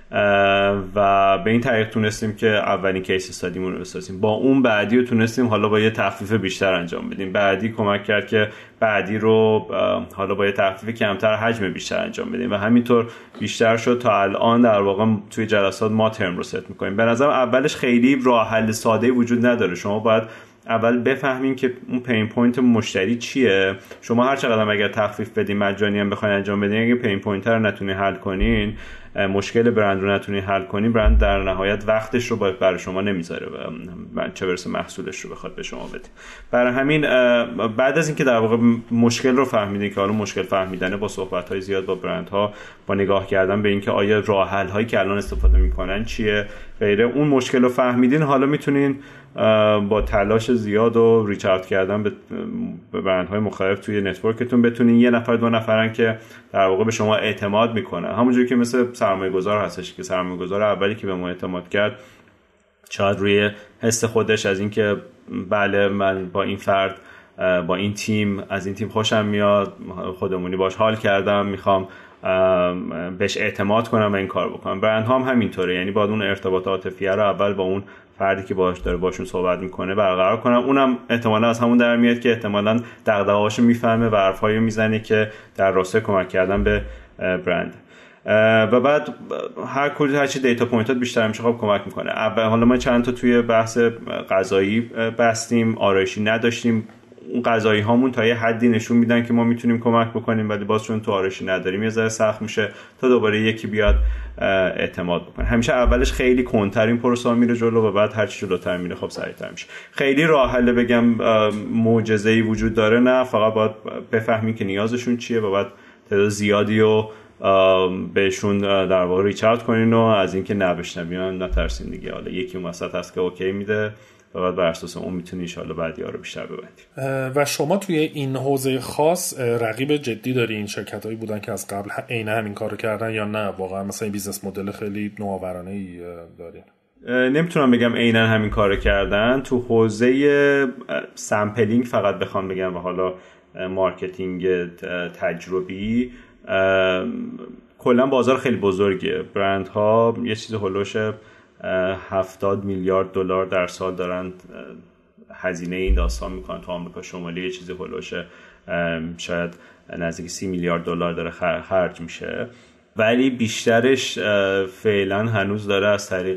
و به این طریق تونستیم که اولین کیس استادیمون رو بسازیم. با اون بعدی رو تونستیم حالا با یه تخفیف بیشتر انجام بدیم. بعدی کمک کرد که بعدی رو حالا با یه تخفیف کمتر حجم بیشتر انجام بدیم و همینطور بیشتر شد تا الان در واقع توی جلسات ما ترم رو ست می‌کنیم. به نظرم اولش خیلی راه حل ساده‌ای وجود نداره. شما باید اول بفهمین که اون پین پوینت مشتری چیه. شما هر چقدر اگر تخفیف بدین مجانی هم بخواید انجام بدین، اگه پین پوینت رو نتونین حل کنین، مشکل برند رو نتونین حل کنین، برند در نهایت وقتش رو برای شما نمیذاره و چه برسه محصولش رو بخواد به شما بده. برای همین بعد از اینکه در واقع مشکل رو فهمیدین که حالا مشکل فهمیدنه با صحبت‌های زیاد با برندها، با نگاه کردن به اینکه آیا راه حل‌هایی که الان استفاده می‌کنن چیه غیره، اون مشکل رو فهمیدین، حالا میتونین با تلاش زیاد و ریچ اوت کردن به برندهای مختلف توی نتورکتون بتونین یه نفر دو نفرن که در واقع به شما اعتماد میکنن. همونجوری که مثل سرمایه‌گذار هستش که سرمایه‌گذار اولی که به ما اعتماد کرد شاید روی حس خودش از اینکه بله من با این فرد با این تیم از این تیم خوشم میاد، خودمونی باش حال کردم، میخوام بهش اعتماد کنم و این کار بکنم. برندها هم همینطوره، یعنی باید اون ارتباط عاطفی رو اول با اون فردی که باهاش داره باشون صحبت میکنه برقرار کنم. اونم احتمالاً از همون در میاد که احتمالاً دغدغه‌هاشو میفهمه و حرفایی میزنه که در راستای کمک کردن به برند. و بعد هر چی دیتا پوینتات بیشتر میشه خب کمک میکنه. حالا ما چند تا توی بحث غذایی بستیم، آرایشی نداشتیم. اون غذایی هامون تا یه حدی نشون میدن که ما میتونیم کمک بکنیم، ولی باز چون تو آرایشی نداریم یه ذره سخت میشه تا دوباره یکی بیاد اعتماد بکنه. همیشه اولش خیلی کنتر این پروسه میره جلو و بعد هر چی جلوتر میره خب سریعتر میشه. خیلی راه حل بگم معجزه‌ای وجود داره نه، فقط باید بفهمین که نیازشون چیه و بعد تعداد زیادی رو بهشون در واقع ریچ اوت کنین و از اینکه نبشنوین نترسین دیگه. حالا یکی اون وسط هست که اوکی میده و بعد بر اساس اون میتونی ان شاءالله بعدی‌ها رو بیشتر ببندی. و شما توی این حوزه خاص رقیب جدی داری؟ این شرکتایی بودن که از قبل عین همین کارو کردن یا نه واقعا مثلا بیزنس مدل خیلی نوآورانه‌ای دارین؟ نمیتونم بگم عیناً همین کارو کردن. تو حوزه سامپلینگ فقط بخوام بگم و حالا مارکتینگ تجربی کلا بازار خیلی بزرگه. برندها یه چیز هولوش 70 میلیارد دلار در سال دارن هزینه این داستان میکنن. تو آمریکا شمالی یه چیزی هولوش شاید نزدیک 30 میلیارد دلار داره خرج میشه، ولی بیشترش فعلا هنوز داره از طریق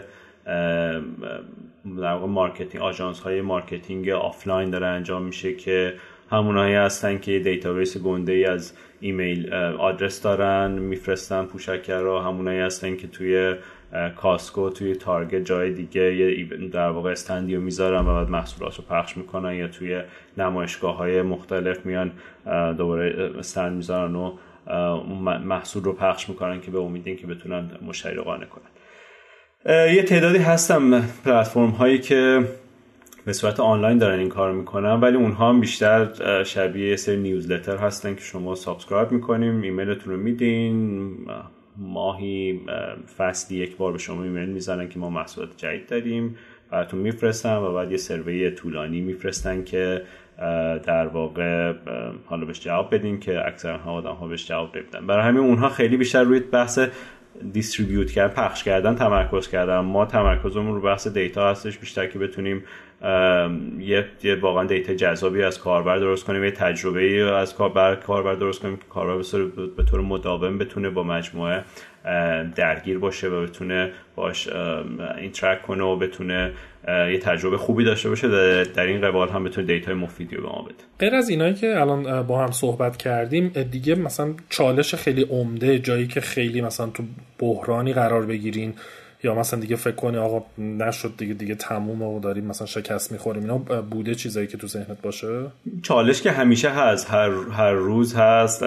در واقع مارکتینگ، آژانس های مارکتینگ آفلاین داره انجام میشه که همونایی هستن که دیتابیس گنده‌ای از ایمیل آدرس دارن میفرستن پوشک‌ها، همونایی هستن که توی کاسکو، توی تارگت، جای دیگه یه در واقع استندیو میذارن و بعد محصولاتو پخش میکنن، یا توی نمایشگاه‌های مختلف میان دوباره استند میذارن و محصول رو پخش میکنن که به امیدین که بتونن مشتری رو قانع کنن. یه تعدادی هستن پلتفرم هایی که به صورت آنلاین دارن این کار میکنن، ولی اونها هم بیشتر شبیه یه سری نیوزلتر هستن که شما سابسکرایب میکنیم، ایمیلتون رو میدین، ماهی فصلی یک بار به شما ایمیل میزنن که ما محصولات جدید داریم براتون میفرستن و بعد یه سروی طولانی میفرستن که در واقع حالا بهش جواب بدین که اکثرا آدم‌ها بهش جواب نمیدن. برای همین اونها خیلی بیشتر روی بحث دیستریبیوت کردن، پخش کردن تمرکز کردن. ما تمرکزمون رو بحث دیتا هستش بیشتر که بتونیم یه واقعا دیتا جذابی از کاربر درست کنیم، یه تجربه‌ای از کاربر درست کنیم که کاربر به طور مداوم بتونه با مجموعه درگیر باشه و بتونه باش اینتراکت کنه و بتونه یه تجربه خوبی داشته باشه، در این قبال هم بتونه دیتای مفیدی رو به ما بده. غیر از اینایی که الان با هم صحبت کردیم، دیگه مثلا چالش خیلی عمده، جایی که خیلی مثلا تو بحرانی قرار بگیرین یا مثلا دیگه فکر کنی آقا نشد دیگه تمومه و داریم مثلا شکست میخوریم، اینا بوده چیزایی که تو ذهنت باشه؟ چالش که همیشه هست، هر روز هست.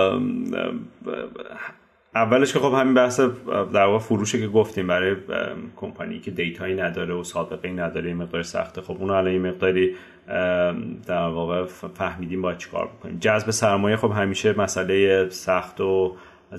اولش که خب همین بحث در واقع فروشه که گفتیم برای کمپانی که دیتایی نداره و سابقه‌ای نداره این مقدار سخته. خب اون الان این مقداری در واقع فهمیدیم باید چیکار بکنیم. جذب سرمایه خب همیشه مسئله سخت و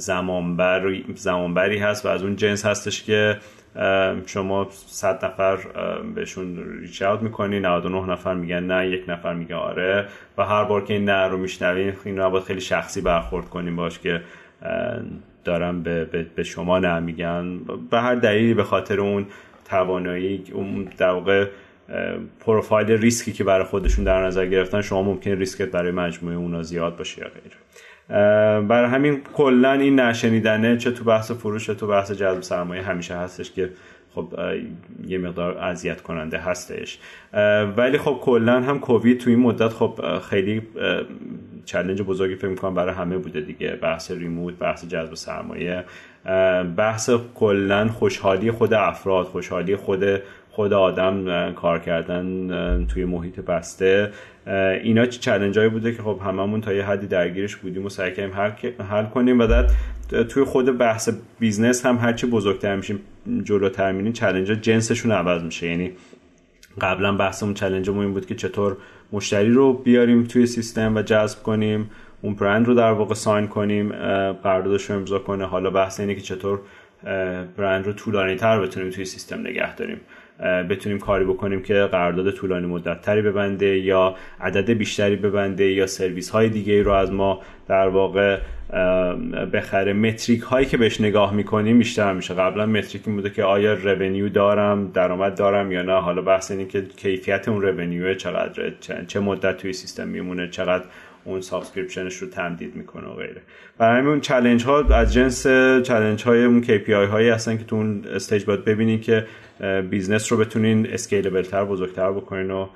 زمانبری هست و از اون جنس هستش که شما 100 نفر بهشون ریچ اوت میکنی، 99 نفر میگن نه، 1 نفر میگه آره و هر بار که این نه رو میشنوین این رو باید خیلی شخصی برخورد کنیم باش که دارن به شما نه میگن به هر دلیلی، به خاطر اون توانایی، اون در واقع پروفایل ریسکی که برای خودشون در نظر گرفتن، شما ممکنه ریسکت برای مجموعه اونا زیاد باشه یا غیره. برای همین کلا این نشنیدنه چه تو بحث فروش چه تو بحث جذب سرمایه همیشه هستش که خب یه مقدار اذیت کننده هستش. ولی خب کلا هم کووید تو این مدت خب خیلی چالش بزرگی فکر می‌کنم برای همه بوده دیگه، بحث ریموت، بحث جذب سرمایه، بحث کلا خوشحالی خود افراد، خوشحالی خود آدم کار کردن توی محیط بسته. اینا چالنجایی بوده که خب هممون تا یه حدی درگیرش بودیم و سعی کردیم حل کنیم و بعد توی خود بحث بیزنس هم هرچی بزرگتر میشیم جلوتر میریم چالنج‌ها جنسشون عوض میشه. یعنی قبلا بحثمون چالنجمون این بود که چطور مشتری رو بیاریم توی سیستم و جذب کنیم، اون برند رو در واقع ساین کنیم، قراردادش رو امضا کنه. حالا بحث اینه که چطور برند رو طولانی‌تر بتونیم توی سیستم نگه داریم، بتونیم کاری بکنیم که قرارداد طولانی مدت تری ببنده یا عدد بیشتری ببنده یا سرویس های دیگه رو از ما در واقع بخره. متریک هایی که بهش نگاه میکنیم بیشتر میشه. قبلا متریک این بوده که آیا رونیو دارم، درآمد دارم یا نه. حالا بحث اینه که کیفیت اون رونیو چقدر، چه مدت توی سیستم میمونه، چقدر اون سابسکریپشنش رو تمدید میکنه و غیره. برای همین اون چالش ها از جنس چالش های اون KPI هایی هستن که تو اون استیج باید ببینین که بیزنس رو بتونین اسکیلبل تر، بزرگتر بکنین و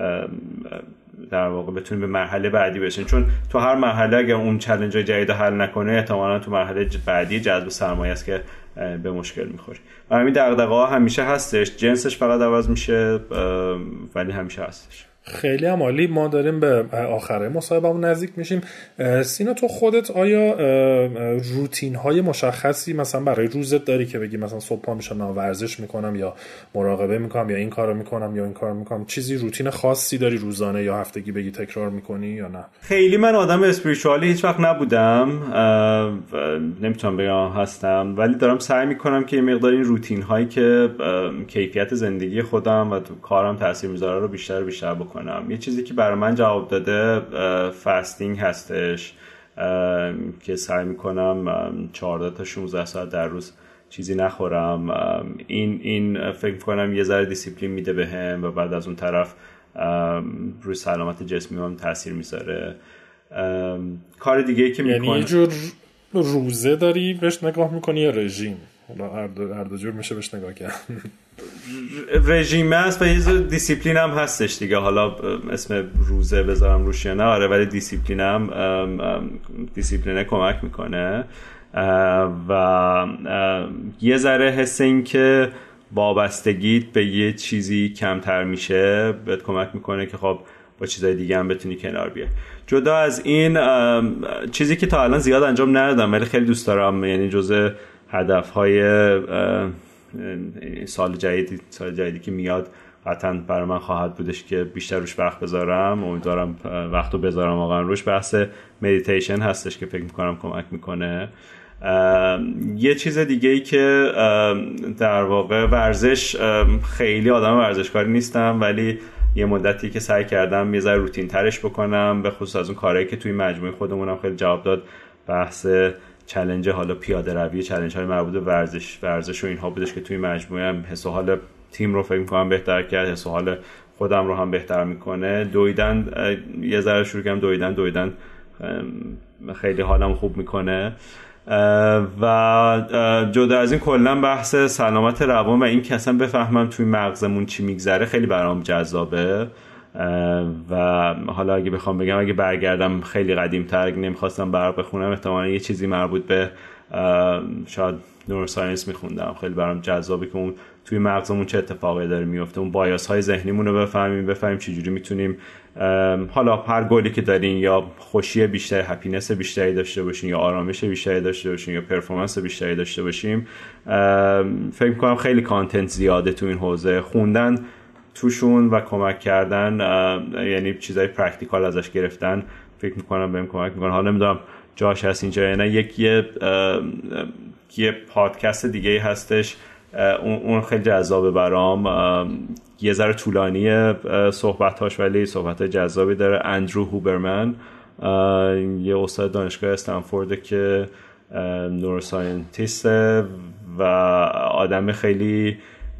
در واقع بتونین به مرحله بعدی برسین. چون تو هر مرحله اگر اون چالش های جدید حل نکنه احتمالاً تو مرحله بعدی جذب سرمایه است که به مشکل میخوره. برای همین دغدغه‌ها همیشه هستش، جنسش فقط عوض میشه ولی همیشه هستش. خیلی هم عالی. ما داریم به آخره مصاحبهمون نزدیک میشیم. سینا تو خودت آیا روتین های مشخصی مثلا برای روزت داری که بگی مثلا صبح پا میشم ورزش میکنم یا مراقبه میکنم یا این کارو میکنم یا این کارو میکنم؟ چیزی روتین خاصی داری روزانه یا هفتگی بگی تکرار میکنی یا نه؟ خیلی من آدم اسپریچوالی هیچ وقت نبودم، نمیتونم بگم هستم، ولی دارم سعی میکنم که یه مقدار این روتین هایی که کیفیت زندگی خودم و تو کارم تاثیر میذاره رو بیشتر بکنم. یه چیزی که برای من جواب داده فاستینگ هستش که سعی میکنم 14 تا 16 ساعت در روز چیزی نخورم. این فکر میکنم یه ذره دیسیپلین میده بهم و بعد از اون طرف روی سلامت جسمی هم تاثیر میذاره. کار دیگه ای که میکنم، یعنی یه جور روزه داری بهش نگاه میکنی یا رژیم؟ هر دو جور میشه بهش نگاه کرد. رژیم است و یه دیسیپلین هم هستش دیگه. حالا اسم روزه بذارم روش یا نه، آره، ولی دیسیپلینه کمک میکنه و یه ذره حس این که وابستگیت به یه چیزی کمتر میشه بهت کمک میکنه که خب با چیزای دیگه هم بتونی کنار بیای. جدا از این چیزی که تا الان زیاد انجام ندادم ولی خیلی دوست دارم، یعنی جزء هدفهای سال جدیدی که میاد قطعا برای من خواهد بودش که بیشتر روش وقت بذارم. امیدوارم وقتو بذارم واقعا روش. بحث مدیتیشن هستش که فکر میکنم کمک میکنه یه چیز دیگه ای که در واقع ورزش، خیلی آدم ورزشکاری نیستم ولی یه مدتی که سعی کردم یه ذره روتین ترش بکنم، به خصوص از اون کارهایی که توی مجموعه خودمونم خیلی جواب داد. بحث چالش حالا پیاده روی، چالش های مربوط به ورزش و اینها بودش که توی مجموعه هم حس و حال تیم رو فکر می‌کنم بهتر کرد، حس و حال خودم رو هم بهتر میکنه. دویدن یه ذره شروع کردم دویدن خیلی حالم خوب میکنه. و جدا از این کلا بحث سلامت روان و این که اصلا بفهمم توی مغزمون چی میگذره خیلی برام جذابه. و حالا اگه بخوام بگم، اگه برگردم خیلی قدیم‌تر، نمیخواستم برق بخونم، احتمالاً یه چیزی مربوط به شاید نوروساینس میخوندم. خیلی برام جذابه که اون توی مغزمون چه اتفاقی داره میفته، اون بایاس های ذهنیمون رو بفهمیم چجوری میتونیم حالا هر گولی که دارین یا خوشی بیشتری، هپینس بیشتری داشته باشین یا آرامش بیشتری داشته باشین یا پرفورمنس بیشتری داشته باشیم. فکر می‌کنم خیلی کانتنت زیاده تو این حوزه، خوندن توشون و کمک کردن، یعنی چیزای پرکتیکال ازش گرفتن، فکر می‌کنم بهم کمک می‌کنه. حالا نمیدونم جاش هست اینجا یا نه. یه پادکست دیگه هستش، اون خیلی جذابه برام، یه ذره طولانیه صحبتاش ولی صحبت جذابی داره. اندرو هوبرمن، یه استاد دانشگاه استنفورد که نوروساینتیسته و آدم خیلی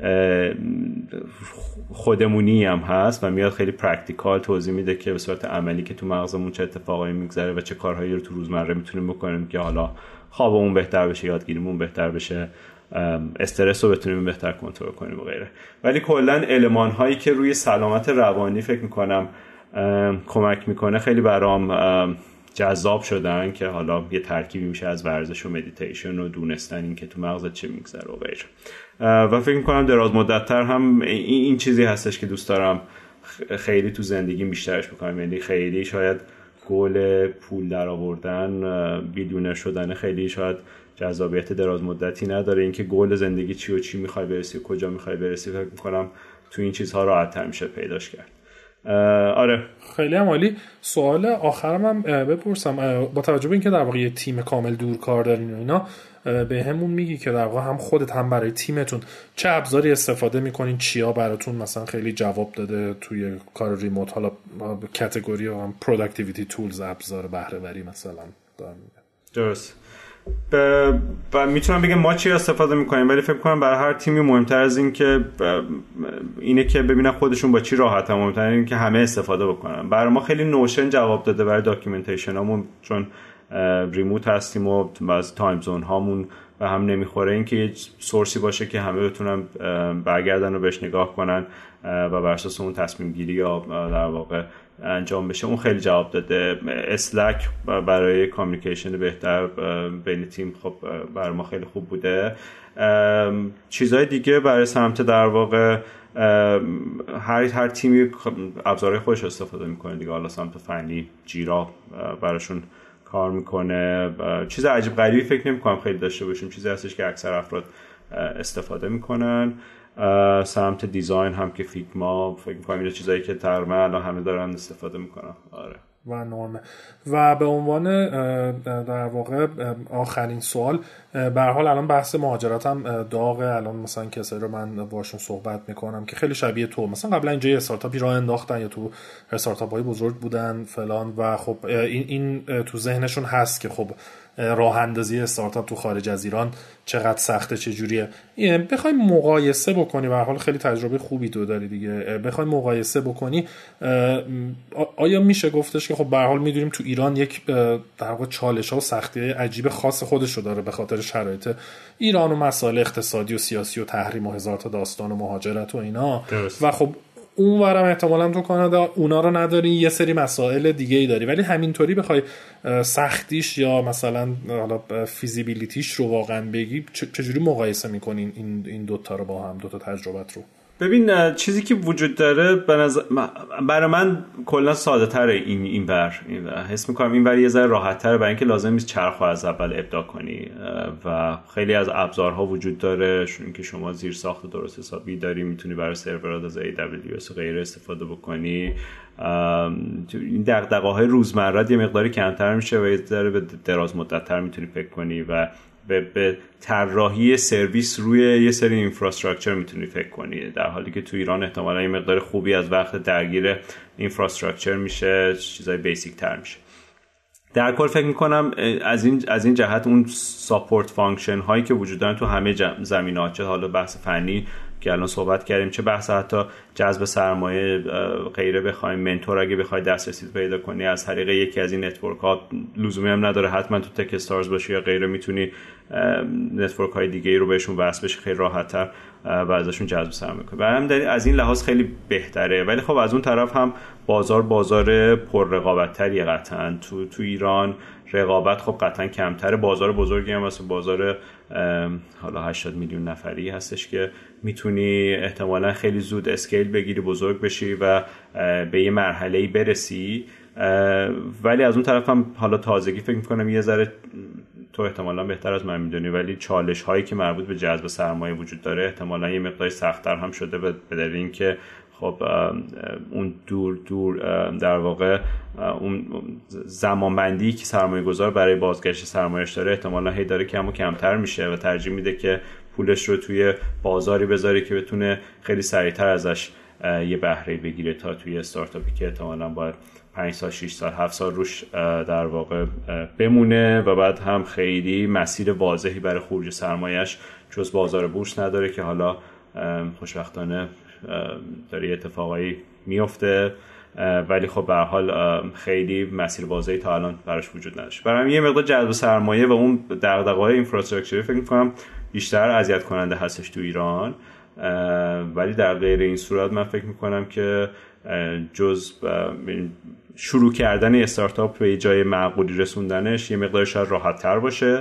خودمونی هم هست و میاد خیلی پرکتیکال توضیح میده که به صورت عملی که تو مغزمون چه اتفاقایی میگذره و چه کارهایی رو تو روزمره میتونیم بکنیم که حالا خوابمون بهتر بشه، یادگیریمون بهتر بشه، استرس رو بتونیم بهتر کنترل کنیم و غیره. ولی کلا المان هایی که روی سلامت روانی فکر میکنم کمک میکنه خیلی برام جذاب شدن، که حالا یه ترکیبی میشه از ورزش و مدیتیشن و دونستن این که تو مغزت چه میگذره و غیره. و فکر میکنم دراز مدت‌تر هم این چیزی هستش که دوست دارم خیلی تو زندگی بیشترش بکنم. یعنی خیلی شاید گول پول در آوردن، بیلیونر شدن خیلی شاید جذابیت دراز مدتی نداره. اینکه گول زندگی چی و چی میخوای برسی، کجا میخوای برسی، فکر میکنم تو این چیزها راحت‌تر میشه پیداش کرد. آره خیلی هم عالی. سوال آخرم هم بپرسم، با توجه به اینکه در واقع یه تیم کامل دور کار دارین و اینا، به همون میگی که در واقع هم خودت هم برای تیمتون چه ابزاری استفاده میکنین، چیا براتون مثلا خیلی جواب داده توی کار ریموت، حالا کاتگوری هم پروداکتیویتی تولز، ابزار بهره وری مثلا دارم. درست. و میتونم بگم ما چی استفاده میکنیم، ولی فکر کنم برای هر تیمی مهمتر از این که اینه که ببینن خودشون با چی راحتن، مهمتر اینه که همه استفاده بکنن. برای ما خیلی نوشن جواب داده برای داکیومنتیشن هامون، چون ریموت هستیم و از تایم زون هامون و هم نمیخوره، این که یه سورسی باشه که همه بتونن برگردن و بهش نگاه کنن و بر اساس اون تصمیم گیری یا در واقع انجام بشه. اون خیلی جواب داده. اسلک برای کامیونیکیشن بهتر بین تیم خب برای ما خیلی خوب بوده. چیزهای دیگه برای سمت در واقع هر تیمی ابزارهای خودش استفاده میکنه دیگه. حالا سمت فنی جیرا براشون کار میکنه. چیز عجیب غریبی فکر نمیکنم خیلی داشته باشیم، چیزی هستش که اکثر افراد استفاده میکنن. سمت دیزاین هم که فیگما فکر میکنم اینه چیزایی که تقریبا الان همه دارن استفاده میکنن. آره و نرمه. و به عنوان در واقع آخرین سوال، به هر حال الان بحث مهاجرت هم داغه. الان مثلا کسایی رو من باشون صحبت میکنم که خیلی شبیه تو مثلا قبلا اینجا یه استارتاپی راه انداختن یا تو استارتاپ‌های بزرگ بودن فلان، و خب این تو ذهنشون هست که خب راه اندازی استارتاپ تو خارج از ایران چقدر سخته، چه جوریه. بخوای مقایسه بکنی، به هر حال خیلی تجربه خوبی تو داری دیگه، بخوای مقایسه بکنی، آیا میشه گفتش که خب به هر حال میدونیم تو ایران یک در واقع چالش‌ها و سختی‌های عجیب خاص خودش رو داره به خاطر شرایط ایران و مسائل اقتصادی و سیاسی و تحریم و هزار تا داستان و مهاجرت و اینا درست. و خب اون ورم احتمالاً تو کانادا اونا رو نداری، یه سری مسائل دیگه ای داری، ولی همینطوری بخوای سختیش یا مثلا حالا فیزیبیلیتیش رو واقعا بگی، چجوری مقایسه میکنین این دوتا رو با هم، دوتا تجربت رو؟ ببین چیزی که وجود داره برای من کلا ساده تره این حس میکنم این بر یه ذره راحت تره، برای اینکه لازم نیست چرخو از اول ابداع کنی و خیلی از ابزارها وجود داره که شما زیر ساخت درست حسابی داری، میتونی برای سرورات از AWS و غیره استفاده بکنی. این دغدغه‌های روزمره یه مقداری کمتر میشه و یه ذره به دراز مدت‌تر میتونی فکر کنی و به طراحی سرویس روی یه سری اینفراستراکچر میتونی فکر کنی، در حالی که تو ایران احتمالاً یه مقدار خوبی از وقت درگیر اینفراستراکچر میشه، چیزای بیسیک تر میشه. در کل فکر میکنم از این جهت اون ساپورت فانکشن هایی که وجود دارن تو همه زمینه‌ها، چه حالا بحث فنی که الان صحبت کردیم، چه بحث حتی جذب سرمایه غیره، بخوایم منتور اگه بخوای دسترسی پیدا کنی از طریق یکی از این نتورک ها، لزومی هم نداره حتما تو تک استارز باشی یا غیره، میتونی نتورک های دیگه رو بهشون وصل بشی خیلی راحت‌تر و ازشون جذب سرمایه کنی. برای از این لحاظ خیلی بهتره. ولی خب از اون طرف هم بازار پر رقابت‌تریه قطعاً. تو ایران رقابت خب قطعاً کمتره. بازار بزرگی هم مثلا بازار حالا 80 میلیون نفری هستش که میتونی احتمالاً خیلی زود اسکیل بگیری، بزرگ بشی و به یه مرحله‌ای برسی. ولی از اون طرف هم حالا تازگی فکر می‌کنم یه ذره تو احتمالاً بهتر از من میدونی، ولی چالش هایی که مربوط به جذب سرمایه وجود داره احتمالاً یه مقدار سخت‌تر هم شده به دلیل اینکه خب اون دور در واقع اون زمانبندی که سرمایه‌گذار برای بازگشت سرمایه‌اش داره احتمالاً هی داره کم و کمتر میشه و ترجیح میده که پولش رو توی بازاری بذاره که بتونه خیلی سریعتر ازش یه بهره بگیره تا توی استارتاپی که احتمالاً باید 5 سال 6 سال 7 سال روش در واقع بمونه و بعد هم خیلی مسیر واضحی برای خروج سرمایه‌اش جز بازار بورس نداره که حالا خوشبختانه داره اتفاقایی میفته، ولی خب به هر حال خیلی مسیر واضحی تا الان براش وجود نداشت. برای یه مقدار جذب سرمایه و اون دغدغه‌های اینفراستراکچری فکر می‌کنم بیشتر اذیت کننده هستش تو ایران، ولی در غیر این صورت من فکر می‌کنم که جز شروع کردن استارتاپ به جای معقولی رسوندنش یه مقدار شاید راحت‌تر باشه،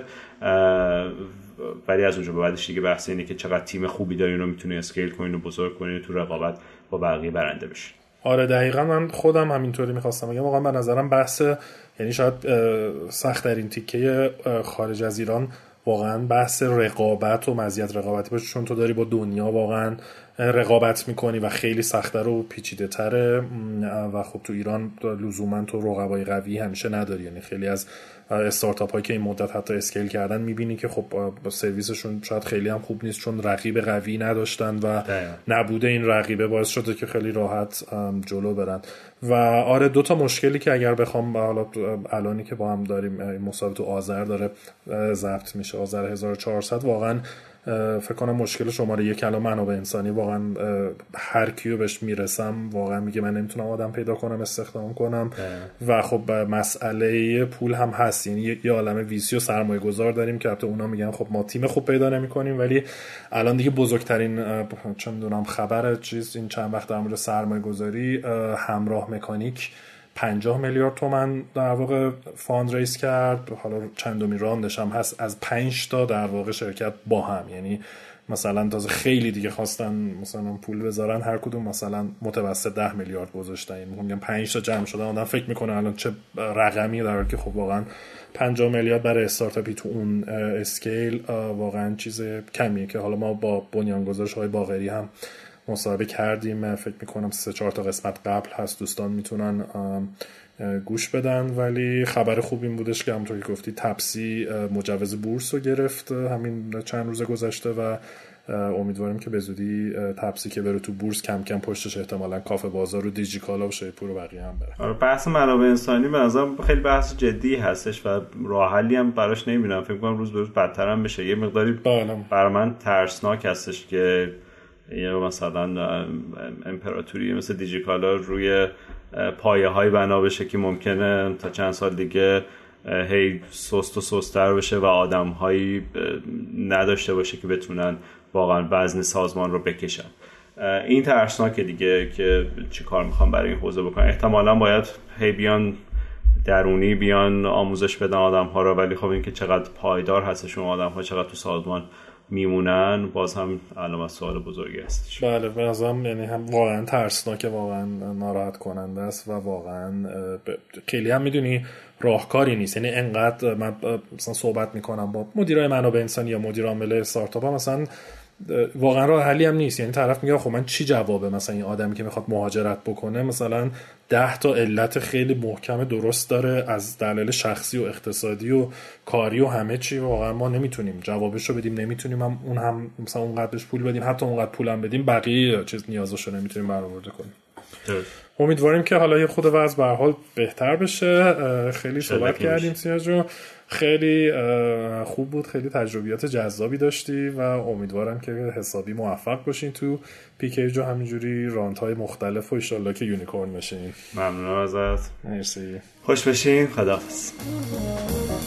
ولی از اونجا به بعدش دیگه بحث اینه که چقدر تیم خوبی دارین رو میتونی اسکیل کنین و بزرگ کنین تو رقابت با بقیه برنده بشین. آره دقیقاً من خودم همینطوری می‌خواستم بگم. واقعا به نظرم بحث یعنی شاید سخت در این تیکه خارج از ایران واقعا بحث رقابت و مزیت رقابتی باشه، چون تو داری با دنیا واقعا رقابت میکنی و خیلی سخت‌تر و پیچیده‌تره و خب تو ایران لزوما تو رقبای قوی همیشه نداری. یعنی خیلی از استارتاپ هایی که این مدت حتی اسکیل کردن میبینی که خب سرویسشون شاید خیلی هم خوب نیست چون رقیب قوی نداشتن و نبوده این رقیبه باعث شده که خیلی راحت جلو برن. و آره دو تا مشکلی که اگر بخوام حالا الانی که با هم داریم این مسابقه تو آذر داره ضبط میشه، آذر 1400، واقعا فکر کنم مشکل شماره یک الان منابع انسانی، واقعا هر کیو بهش میرسم واقعا میگه من نمیتونم آدم پیدا کنم استخدام کنم و خب مسئله پول هم هست. یعنی یه عالمه ویسی و سرمایه گذار داریم که البته اونا میگن خب ما تیم خوب پیدا نمی‌کنیم، ولی الان دیگه بزرگترین چه میدونم خبر چیز این چند وقت در مورد سرمایه گذاری همراه مکانیک 50 میلیارد تومان در واقع فاند ریز کرد. حالا چندمین راندش هم هست از 5 تا در واقع شرکت با هم، یعنی مثلا تازه خیلی دیگه خواستن مثلا پول بذارن، هر کدوم مثلا متوسط 10 میلیارد گذاشتن. یعنی میگم 5 تا جمع شدن، آدم فکر میکنه الان چه رقمی، در حالی که خب واقعا 50 میلیارد برای استارتاپی تو اون اسکیل واقعا چیز کمیه که حالا ما با بنیانگذارهای باقری هم مصاحبه کردیم. فکر میکنم 3-4 تا قسمت قبل هست، دوستان میتونن گوش بدن. ولی خبر خوب این بودش که همونطور که گفتی تپسی مجوز بورس رو گرفت همین چند روز گذشته و امیدواریم که به زودی تپسی که بره تو بورس کم کم پشتش احتمالاً کافه بازار و دیجیکالا و شیپور و بقیه هم بره. بحث منابع انسانی به نظرم خیلی بحث جدی هستش و راه حلی هم براش نمیبینم. فکر کنم روز به روز بدتر هم بشه. یه مقداری برای من ترسناک هستش که یا مثلا امپراتوری مثل دیجیکالا روی پایه های بنا بشه که ممکنه تا چند سال دیگه هی سست و سست‌تر بشه و آدم هایی نداشته باشه که بتونن واقعا وزن سازمان رو بکشن. این ترسناکه دیگه که چی کار میخوام برای این حوزه بکنم. احتمالاً باید هی بیان درونی بیان آموزش بدن آدم ها رو، ولی خب این که چقدر پایدار هستشون آدم ها، چقدر تو سازمان میمونن باز هم علامت سوال بزرگی هستش. بله به نظرم یعنی هم واقعا ترسناکه، واقعا ناراحت کننده است و واقعا خیلی هم میدونی راهکاری نیست. یعنی انقدر من مثلا صحبت میکنم با مدیرای منابع انسانی یا مدیر عامل استارتاپ ها، مثلا واقعا راه حلی هم نیست. یعنی طرف میگه خب من چی جوابه، مثلا این آدمی که میخواد مهاجرت بکنه مثلا 10 تا علت خیلی محکم درست داره از دلایل شخصی و اقتصادی و کاری و همه چی، واقعا ما نمیتونیم جوابشو بدیم، نمیتونیم هم مثلا اونقدرش پول بدیم، حتی اونقدر پولم بدیم بقیه چیز نیازشو نمیتونیم برآورده کنیم. امیدواریم که حالا یه خود وضع به هر حال بهتر بشه. خیلی صحبت کردیم سیاه جون، خیلی خوب بود، خیلی تجربیات جذابی داشتی و امیدوارم که حسابی موفق باشین تو پیکیج و همینجوری رانت‌های مختلف و ان شاءالله که یونیکورن بشین. ممنونم ازت. مرسی. خوش بشین. خداحافظ.